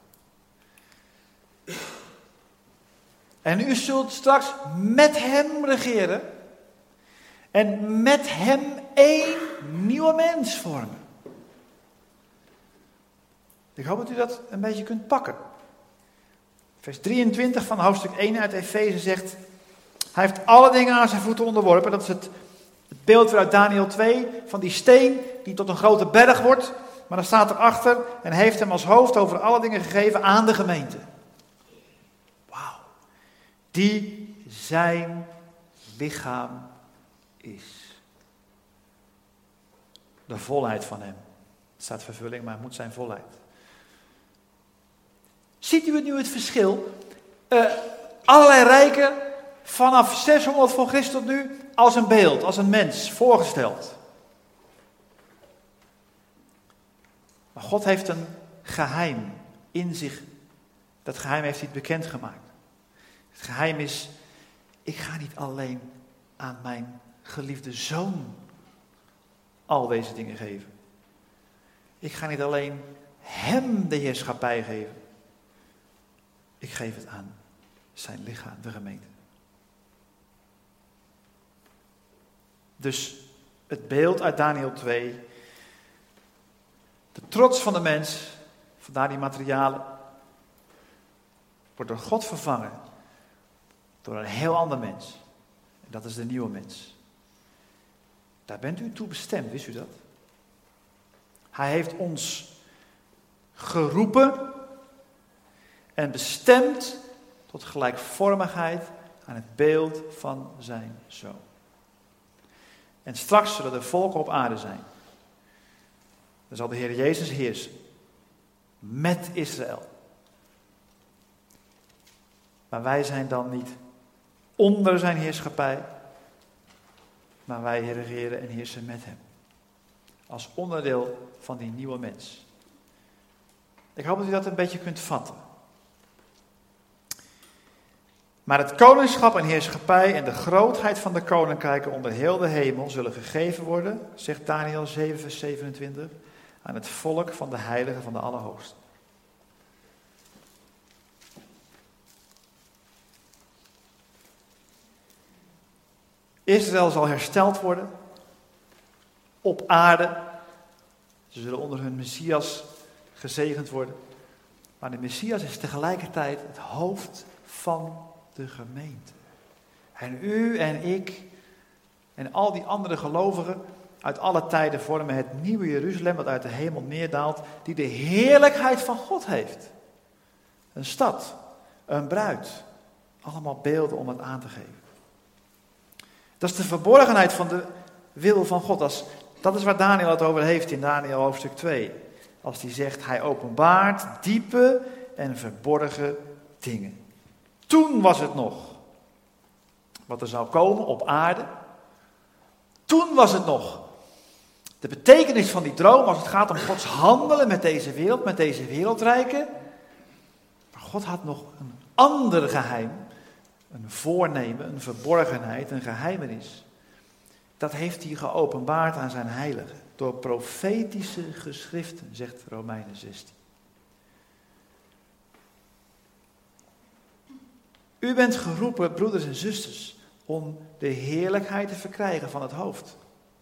Speaker 1: En u zult straks met hem regeren en met hem één nieuwe mens vormen. Ik hoop dat u dat een beetje kunt pakken. Vers 23 van hoofdstuk 1 uit Efeze zegt, hij heeft alle dingen aan zijn voeten onderworpen. Dat is het beeld weer uit Daniel 2 van die steen die tot een grote berg wordt. Maar dan staat erachter en heeft hem als hoofd over alle dingen gegeven aan de gemeente. Wauw. Die zijn lichaam is. De volheid van hem. Het staat vervulling, maar het moet zijn volheid. Ziet u nu het verschil? Allerlei rijken vanaf 600 voor Christus tot nu als een beeld, als een mens voorgesteld. Maar God heeft een geheim in zich. Dat geheim heeft hij bekendgemaakt. Het geheim is, ik ga niet alleen aan mijn geliefde zoon al deze dingen geven. Ik ga niet alleen hem de heerschappij geven. Ik geef het aan zijn lichaam, de gemeente. Dus het beeld uit Daniel 2. De trots van de mens, vandaar die materialen, wordt door God vervangen door een heel ander mens. En dat is de nieuwe mens. Daar bent u toe bestemd, wist u dat? Hij heeft ons geroepen en bestemd tot gelijkvormigheid aan het beeld van zijn zoon. En straks zullen er volken op aarde zijn Dan zal de Heer Jezus heersen. Met Israël. Maar wij zijn dan niet onder zijn heerschappij. Maar wij regeren en heersen met hem. Als onderdeel van die nieuwe mens. Ik hoop dat u dat een beetje kunt vatten. Maar het koningschap en heerschappij en de grootheid van de koninkrijken onder heel de hemel zullen gegeven worden, zegt Daniël 7 vers 27, aan het volk van de heiligen van de Allerhoogste. Israël zal hersteld worden op aarde. Ze zullen onder hun Messias gezegend worden. Maar de Messias is tegelijkertijd het hoofd van de gemeente. En u en ik en al die andere gelovigen uit alle tijden vormen het nieuwe Jeruzalem dat uit de hemel neerdaalt, die de heerlijkheid van God heeft. Een stad, een bruid, allemaal beelden om het aan te geven. Dat is de verborgenheid van de wil van God. Dat is waar Daniël het over heeft in Daniël hoofdstuk 2. Als hij zegt, hij openbaart diepe en verborgen dingen. Toen was het nog wat er zou komen op aarde. Toen was het nog de betekenis van die droom als het gaat om Gods handelen met deze wereld, met deze wereldrijken. Maar God had nog een ander geheim, een voornemen, een verborgenheid, een geheimenis. Dat heeft hij geopenbaard aan zijn heiligen door profetische geschriften, zegt Romeinen 16. U bent geroepen, broeders en zusters, om de heerlijkheid te verkrijgen van het hoofd.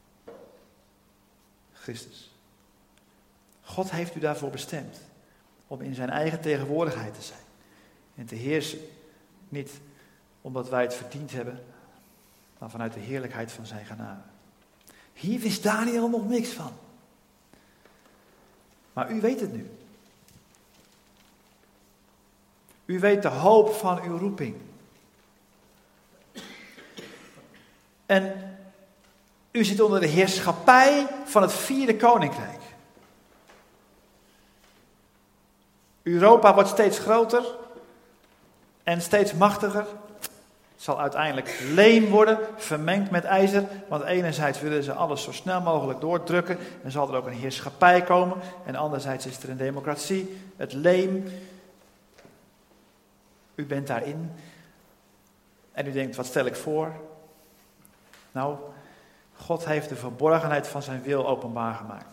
Speaker 1: Christus. God heeft u daarvoor bestemd. Om in zijn eigen tegenwoordigheid te zijn. En te heersen. Niet omdat wij het verdiend hebben, maar vanuit de heerlijkheid van zijn genade. Hier wist Daniël nog niks van. Maar u weet het nu. U weet de hoop van uw roeping. En u zit onder de heerschappij van het 4e koninkrijk. Europa wordt steeds groter en steeds machtiger. Het zal uiteindelijk leem worden, vermengd met ijzer. Want enerzijds willen ze alles zo snel mogelijk doordrukken. En zal er ook een heerschappij komen. En anderzijds is er een democratie, het leem. U bent daarin. En u denkt, wat stel ik voor? Nou, God heeft de verborgenheid van zijn wil openbaar gemaakt.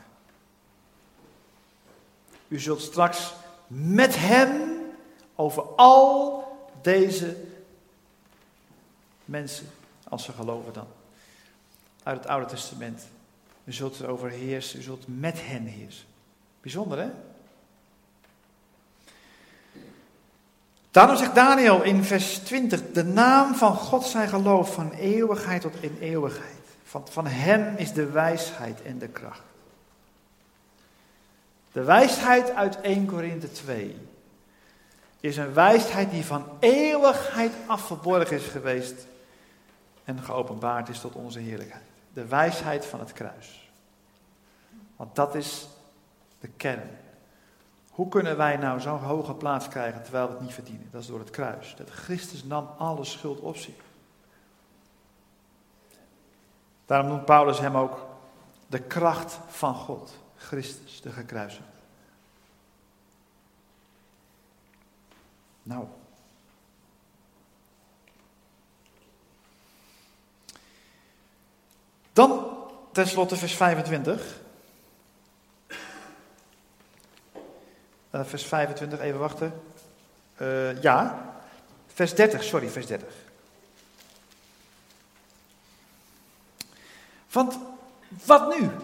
Speaker 1: U zult straks met hem over al deze mensen, als ze geloven dan, uit het Oude Testament. U zult erover heersen, u zult met hen heersen. Bijzonder, hè? Daarom zegt Daniël in vers 20, de naam van God zijn geloof van eeuwigheid tot in eeuwigheid. Van hem is de wijsheid en de kracht. De wijsheid uit 1 Korinthe 2 is een wijsheid die van eeuwigheid af verborgen is geweest en geopenbaard is tot onze heerlijkheid. De wijsheid van het kruis. Want dat is de kern. Hoe kunnen wij nou zo'n hoge plaats krijgen terwijl we het niet verdienen? Dat is door het kruis. Dat Christus nam alle schuld op zich. Daarom noemt Paulus hem ook de kracht van God. Christus, de gekruisigde. Nou. Dan tenslotte vers 25. Vers 25, even wachten. Vers 30, vers 30. Want wat nu?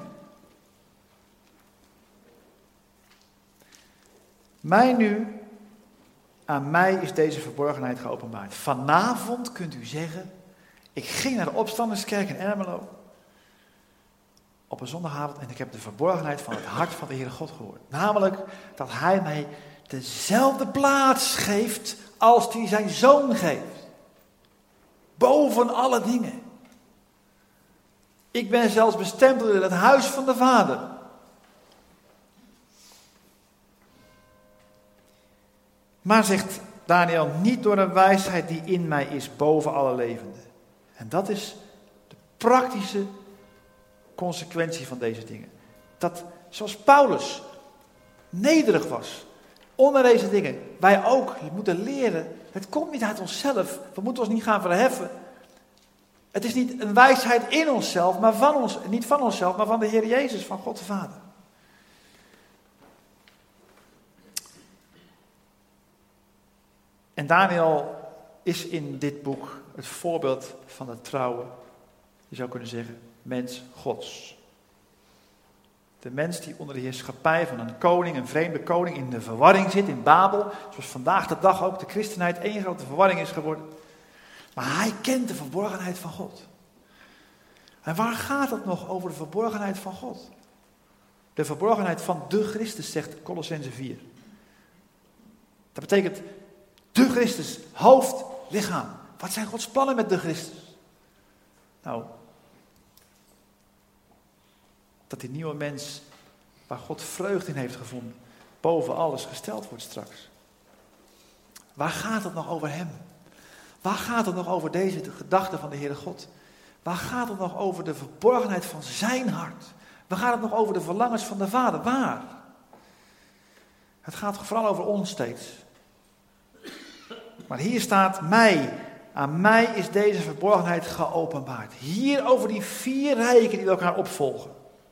Speaker 1: Aan mij is deze verborgenheid geopenbaard. Vanavond kunt u zeggen, ik ging naar de opstanderskerk in Ermelo op een zondagavond en ik heb de verborgenheid van het hart van de Heere God gehoord. Namelijk dat hij mij dezelfde plaats geeft als hij zijn zoon geeft. Boven alle dingen. Ik ben zelfs bestempeld in het huis van de Vader. Maar zegt Daniel, niet door een wijsheid die in mij is boven alle levenden. En dat is de praktische consequentie van deze dingen. Dat, zoals Paulus nederig was onder deze dingen, wij ook moeten leren, het komt niet uit onszelf, we moeten ons niet gaan verheffen. Het is niet een wijsheid in onszelf, maar van ons, niet van onszelf, maar van de Heer Jezus, van God de Vader. En Daniel is in dit boek het voorbeeld van de trouwe, je zou kunnen zeggen, mens Gods. De mens die onder de heerschappij van een koning, een vreemde koning, in de verwarring zit, in Babel. Zoals vandaag de dag ook de christenheid één grote verwarring is geworden. Maar hij kent de verborgenheid van God. En waar gaat het nog over de verborgenheid van God? De verborgenheid van de Christus, zegt Kolossenzen 4. Dat betekent de Christus, hoofd, lichaam. Wat zijn Gods plannen met de Christus? Nou, dat die nieuwe mens, waar God vreugde in heeft gevonden, boven alles gesteld wordt straks. Waar gaat het nog over hem? Waar gaat het nog over deze gedachte van de Heere God? Waar gaat het nog over de verborgenheid van zijn hart? Waar gaat het nog over de verlangens van de Vader? Waar? Het gaat vooral over ons steeds. Maar hier staat mij. Aan mij is deze verborgenheid geopenbaard. Hier over die 4 rijken die elkaar opvolgen.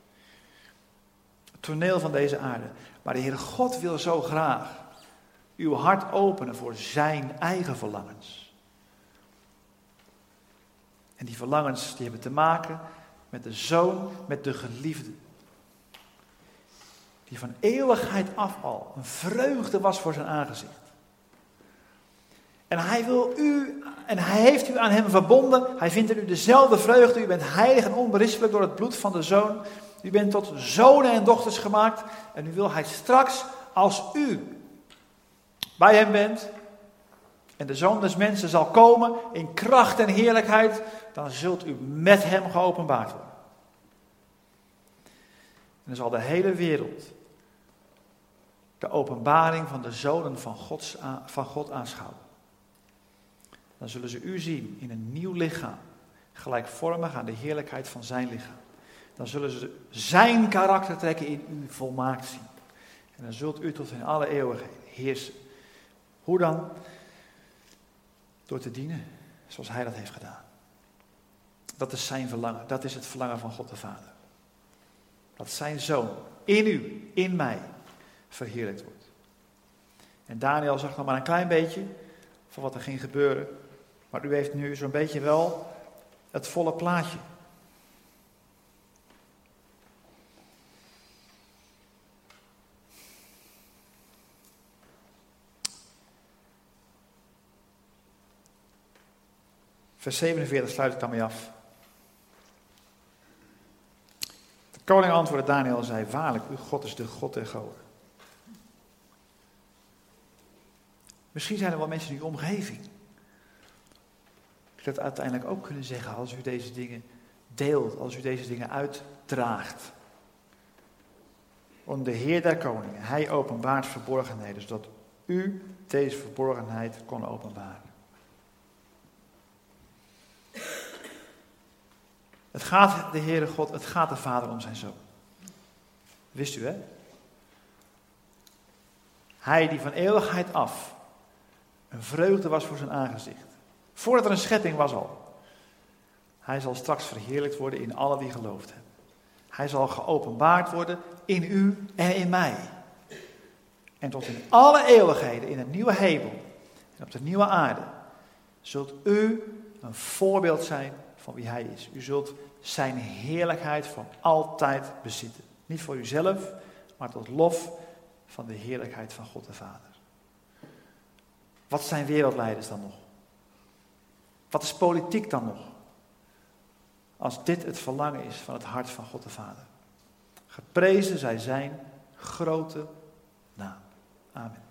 Speaker 1: Het toneel van deze aarde. Maar de Heere God wil zo graag uw hart openen voor zijn eigen verlangens. En die verlangens die hebben te maken met de Zoon, met de Geliefde. Die van eeuwigheid af al een vreugde was voor zijn aangezicht. En hij wil u, en hij heeft u aan hem verbonden. Hij vindt in u dezelfde vreugde. U bent heilig en onberispelijk door het bloed van de Zoon. U bent tot zonen en dochters gemaakt. En nu wil hij straks, als u bij hem bent, en de Zoon des Mensen zal komen in kracht en heerlijkheid, dan zult u met hem geopenbaard worden. En dan zal de hele wereld de openbaring van de zonen van God aanschouwen. Dan zullen ze u zien in een nieuw lichaam, gelijkvormig aan de heerlijkheid van zijn lichaam. Dan zullen ze zijn karakter trekken in u volmaakt zien. En dan zult u tot in alle eeuwigheid heersen. Hoe dan? Door te dienen, zoals hij dat heeft gedaan. Dat is zijn verlangen, dat is het verlangen van God de Vader. Dat zijn Zoon in u, in mij, verheerlijkt wordt. En Daniel zag nog maar een klein beetje van wat er ging gebeuren. Maar u heeft nu zo'n beetje wel het volle plaatje. Vers 47 sluit ik daarmee af. De koning antwoordde Daniel en zei: waarlijk, uw God is de God der goden. Misschien zijn er wel mensen in uw omgeving die dat uiteindelijk ook kunnen zeggen als u deze dingen deelt, als u deze dingen uitdraagt. Om de Heer der koningen, hij openbaart verborgenheden, zodat u deze verborgenheid kon openbaren. Het gaat de Heere God, het gaat de Vader om zijn Zoon. Wist u, hè? Hij die van eeuwigheid af een vreugde was voor zijn aangezicht. Voordat er een schepping was al. Hij zal straks verheerlijkt worden in alle die geloofd hebben. Hij zal geopenbaard worden in u en in mij. En tot in alle eeuwigheden, in een nieuwe hemel en op de nieuwe aarde, zult u een voorbeeld zijn van wie hij is. U zult zijn heerlijkheid voor altijd bezitten. Niet voor uzelf, maar tot lof van de heerlijkheid van God de Vader. Wat zijn wereldleiders dan nog? Wat is politiek dan nog? Als dit het verlangen is van het hart van God de Vader. Geprezen zij zijn grote naam. Amen.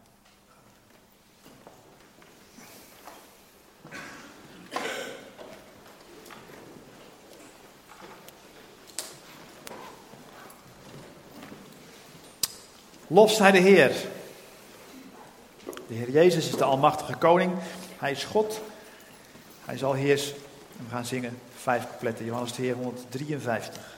Speaker 1: Lof zij de Heer. De Heer Jezus is de almachtige koning. Hij is God. Hij zal heersen. En we gaan zingen 5 coupletten. Johannes de Heer 153.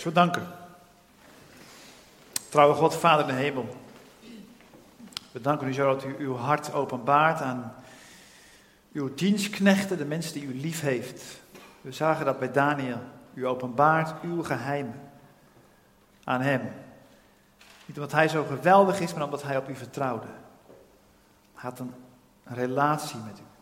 Speaker 1: Dus we danken. Trouwe God, Vader in de hemel. We danken u zo dat u uw hart openbaart aan uw dienstknechten, de mensen die u lief heeft. We zagen dat bij Daniel. U openbaart uw geheimen aan hem. Niet omdat hij zo geweldig is, maar omdat hij op u vertrouwde. Hij had een relatie met u.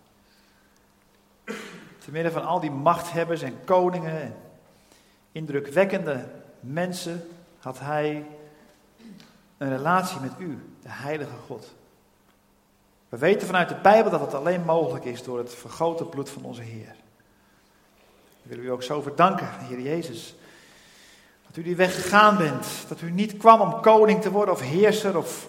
Speaker 1: Te midden van al die machthebbers en koningen en indrukwekkende mensen had hij een relatie met u, de heilige God. We weten vanuit de Bijbel dat het alleen mogelijk is door het vergoten bloed van onze Heer. We willen u ook zo verdanken, Heer Jezus, dat u die weg gegaan bent. Dat u niet kwam om koning te worden of heerser of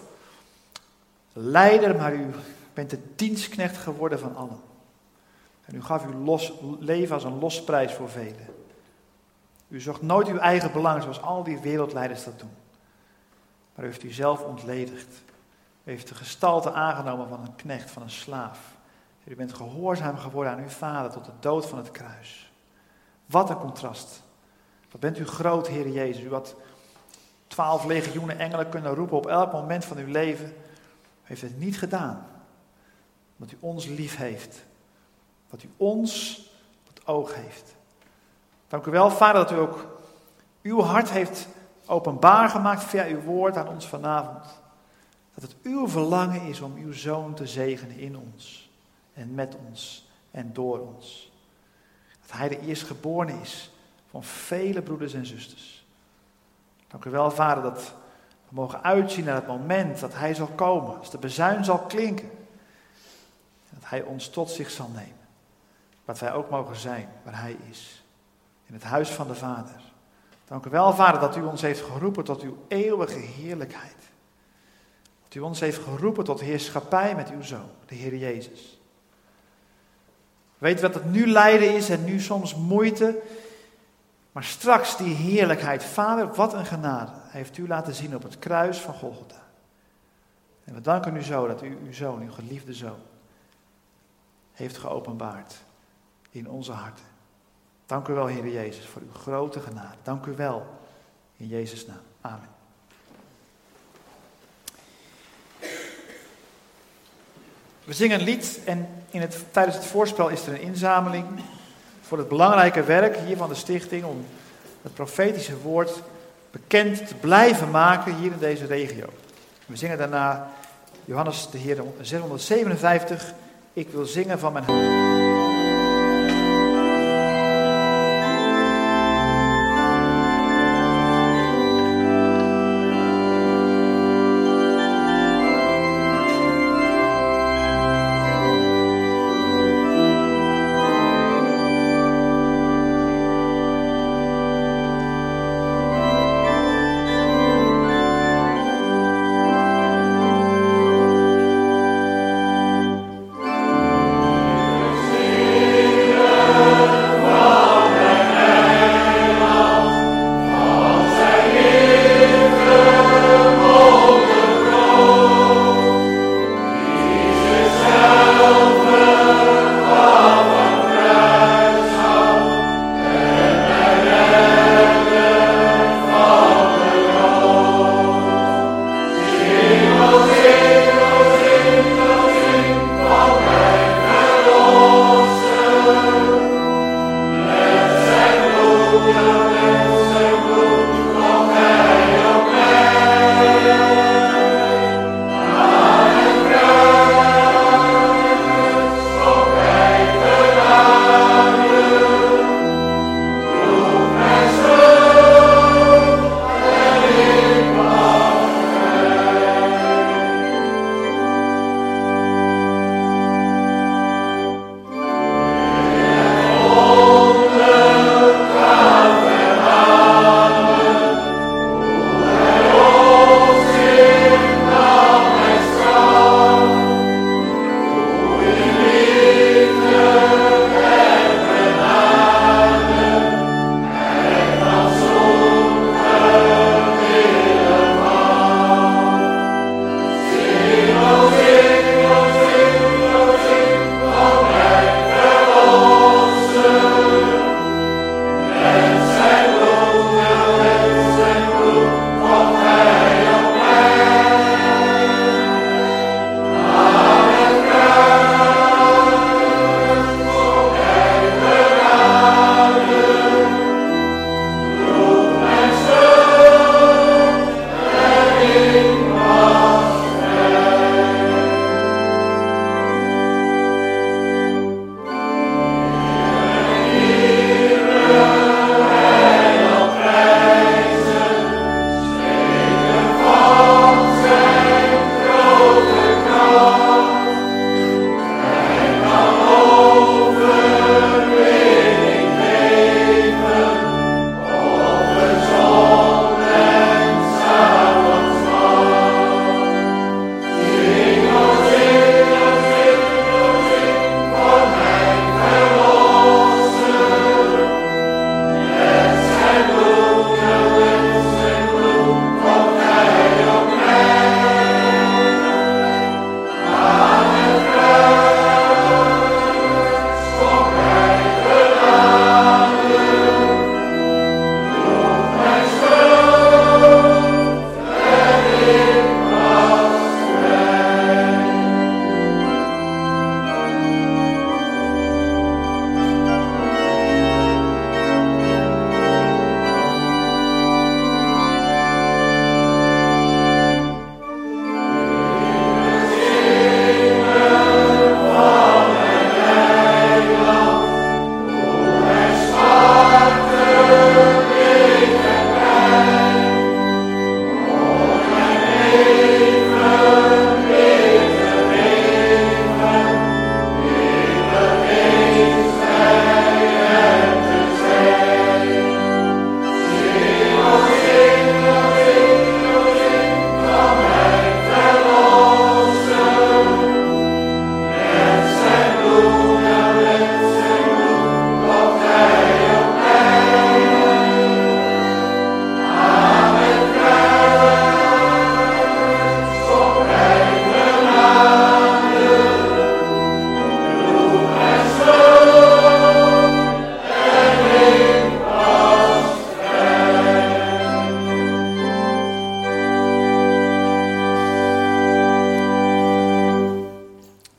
Speaker 1: leider, maar u bent de dienstknecht geworden van allen. En u gaf uw leven als een losprijs voor velen. U zocht nooit uw eigen belang zoals al die wereldleiders dat doen. Maar u heeft u zelf ontledigd. U heeft de gestalte aangenomen van een knecht, van een slaaf. U bent gehoorzaam geworden aan uw vader tot de dood van het kruis. Wat een contrast. Wat bent u groot, Heer Jezus. U had 12 legioenen engelen kunnen roepen op elk moment van uw leven. U heeft het niet gedaan. Omdat u ons lief heeft. Dat u ons op het oog heeft. Dank u wel, Vader, dat u ook uw hart heeft openbaar gemaakt via uw woord aan ons vanavond. Dat het uw verlangen is om uw Zoon te zegenen in ons. En met ons en door ons. Dat hij de eerstgeborene is van vele broeders en zusters. Dank u wel, Vader, dat we mogen uitzien naar het moment dat hij zal komen. Als de bazuin zal klinken. Dat hij ons tot zich zal nemen. Dat wij ook mogen zijn waar hij is. In het huis van de Vader. Dank u wel, Vader, dat u ons heeft geroepen tot uw eeuwige heerlijkheid. Dat u ons heeft geroepen tot heerschappij met uw Zoon, de Heer Jezus. Weet wat het nu lijden is en nu soms moeite. Maar straks die heerlijkheid. Vader, wat een genade heeft u laten zien op het kruis van Golgotha. En we danken u zo dat u uw Zoon, uw geliefde Zoon, heeft geopenbaard in onze harten. Dank u wel, Heer Jezus, voor uw grote genade. Dank u wel, in Jezus' naam. Amen. We zingen een lied en tijdens het voorspel is er een inzameling voor het belangrijke werk hier van de stichting om het profetische woord bekend te blijven maken hier in deze regio. We zingen daarna Johannes de Heer 657, ik wil zingen van mijn hart.
Speaker 2: Amen.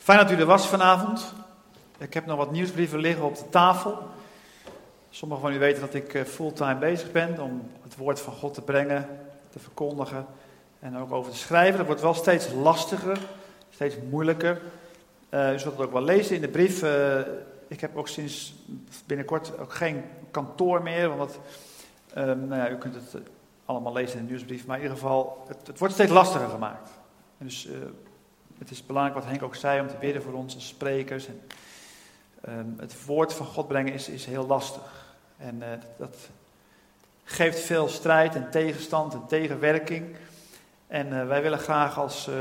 Speaker 1: Fijn dat u er was vanavond. Ik heb nog wat nieuwsbrieven liggen op de tafel. Sommigen van u weten dat ik fulltime bezig ben om het woord van God te brengen, te verkondigen en ook over te schrijven. Dat wordt wel steeds lastiger, steeds moeilijker. U zult het ook wel lezen in de brief. Ik heb ook sinds binnenkort ook geen kantoor meer, want u kunt het allemaal lezen in de nieuwsbrief. Maar in ieder geval, het wordt steeds lastiger gemaakt. En dus het is belangrijk wat Henk ook zei om te bidden voor ons als sprekers. En, het woord van God brengen is heel lastig. En dat geeft veel strijd en tegenstand en tegenwerking. En wij willen graag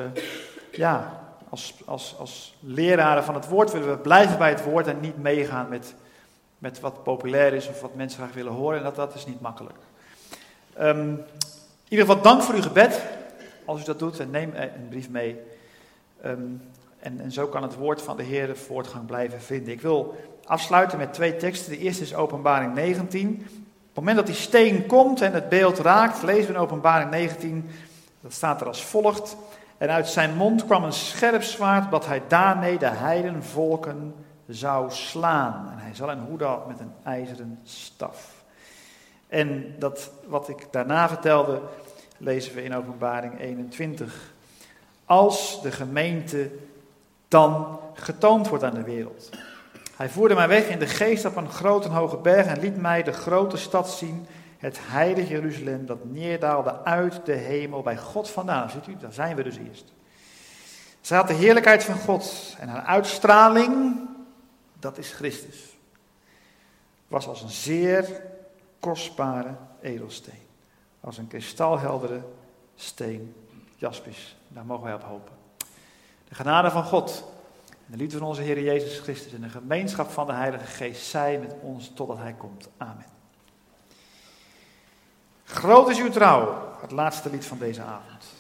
Speaker 1: als leraren van het woord willen we blijven bij het woord en niet meegaan met wat populair is of wat mensen graag willen horen. En dat is niet makkelijk. In ieder geval dank voor uw gebed, als u dat doet, en neem een brief mee. En zo kan het woord van de Heer de voortgang blijven vinden. Ik wil afsluiten met 2 teksten. De eerste is Openbaring 19. Op het moment dat die steen komt en het beeld raakt, lezen we in Openbaring 19, dat staat er als volgt. En uit zijn mond kwam een scherp zwaard, dat hij daarmee de heidenvolken zou slaan. En hij zal hen hoeden met een ijzeren staf. En dat wat ik daarna vertelde, lezen we in Openbaring 21. Als de gemeente dan getoond wordt aan de wereld. Hij voerde mij weg in de geest op een grote en hoge berg en liet mij de grote stad zien, het heilige Jeruzalem, dat neerdaalde uit de hemel bij God vandaan. Ziet u, daar zijn we dus eerst. Zij had de heerlijkheid van God en haar uitstraling, dat is Christus, was als een zeer kostbare edelsteen. Als een kristalheldere steen, jaspis. Daar mogen wij op hopen. De genade van God en de liefde van onze Heer Jezus Christus en de gemeenschap van de Heilige Geest zij met ons totdat Hij komt. Amen. Groot is uw trouw, het laatste lied van deze avond.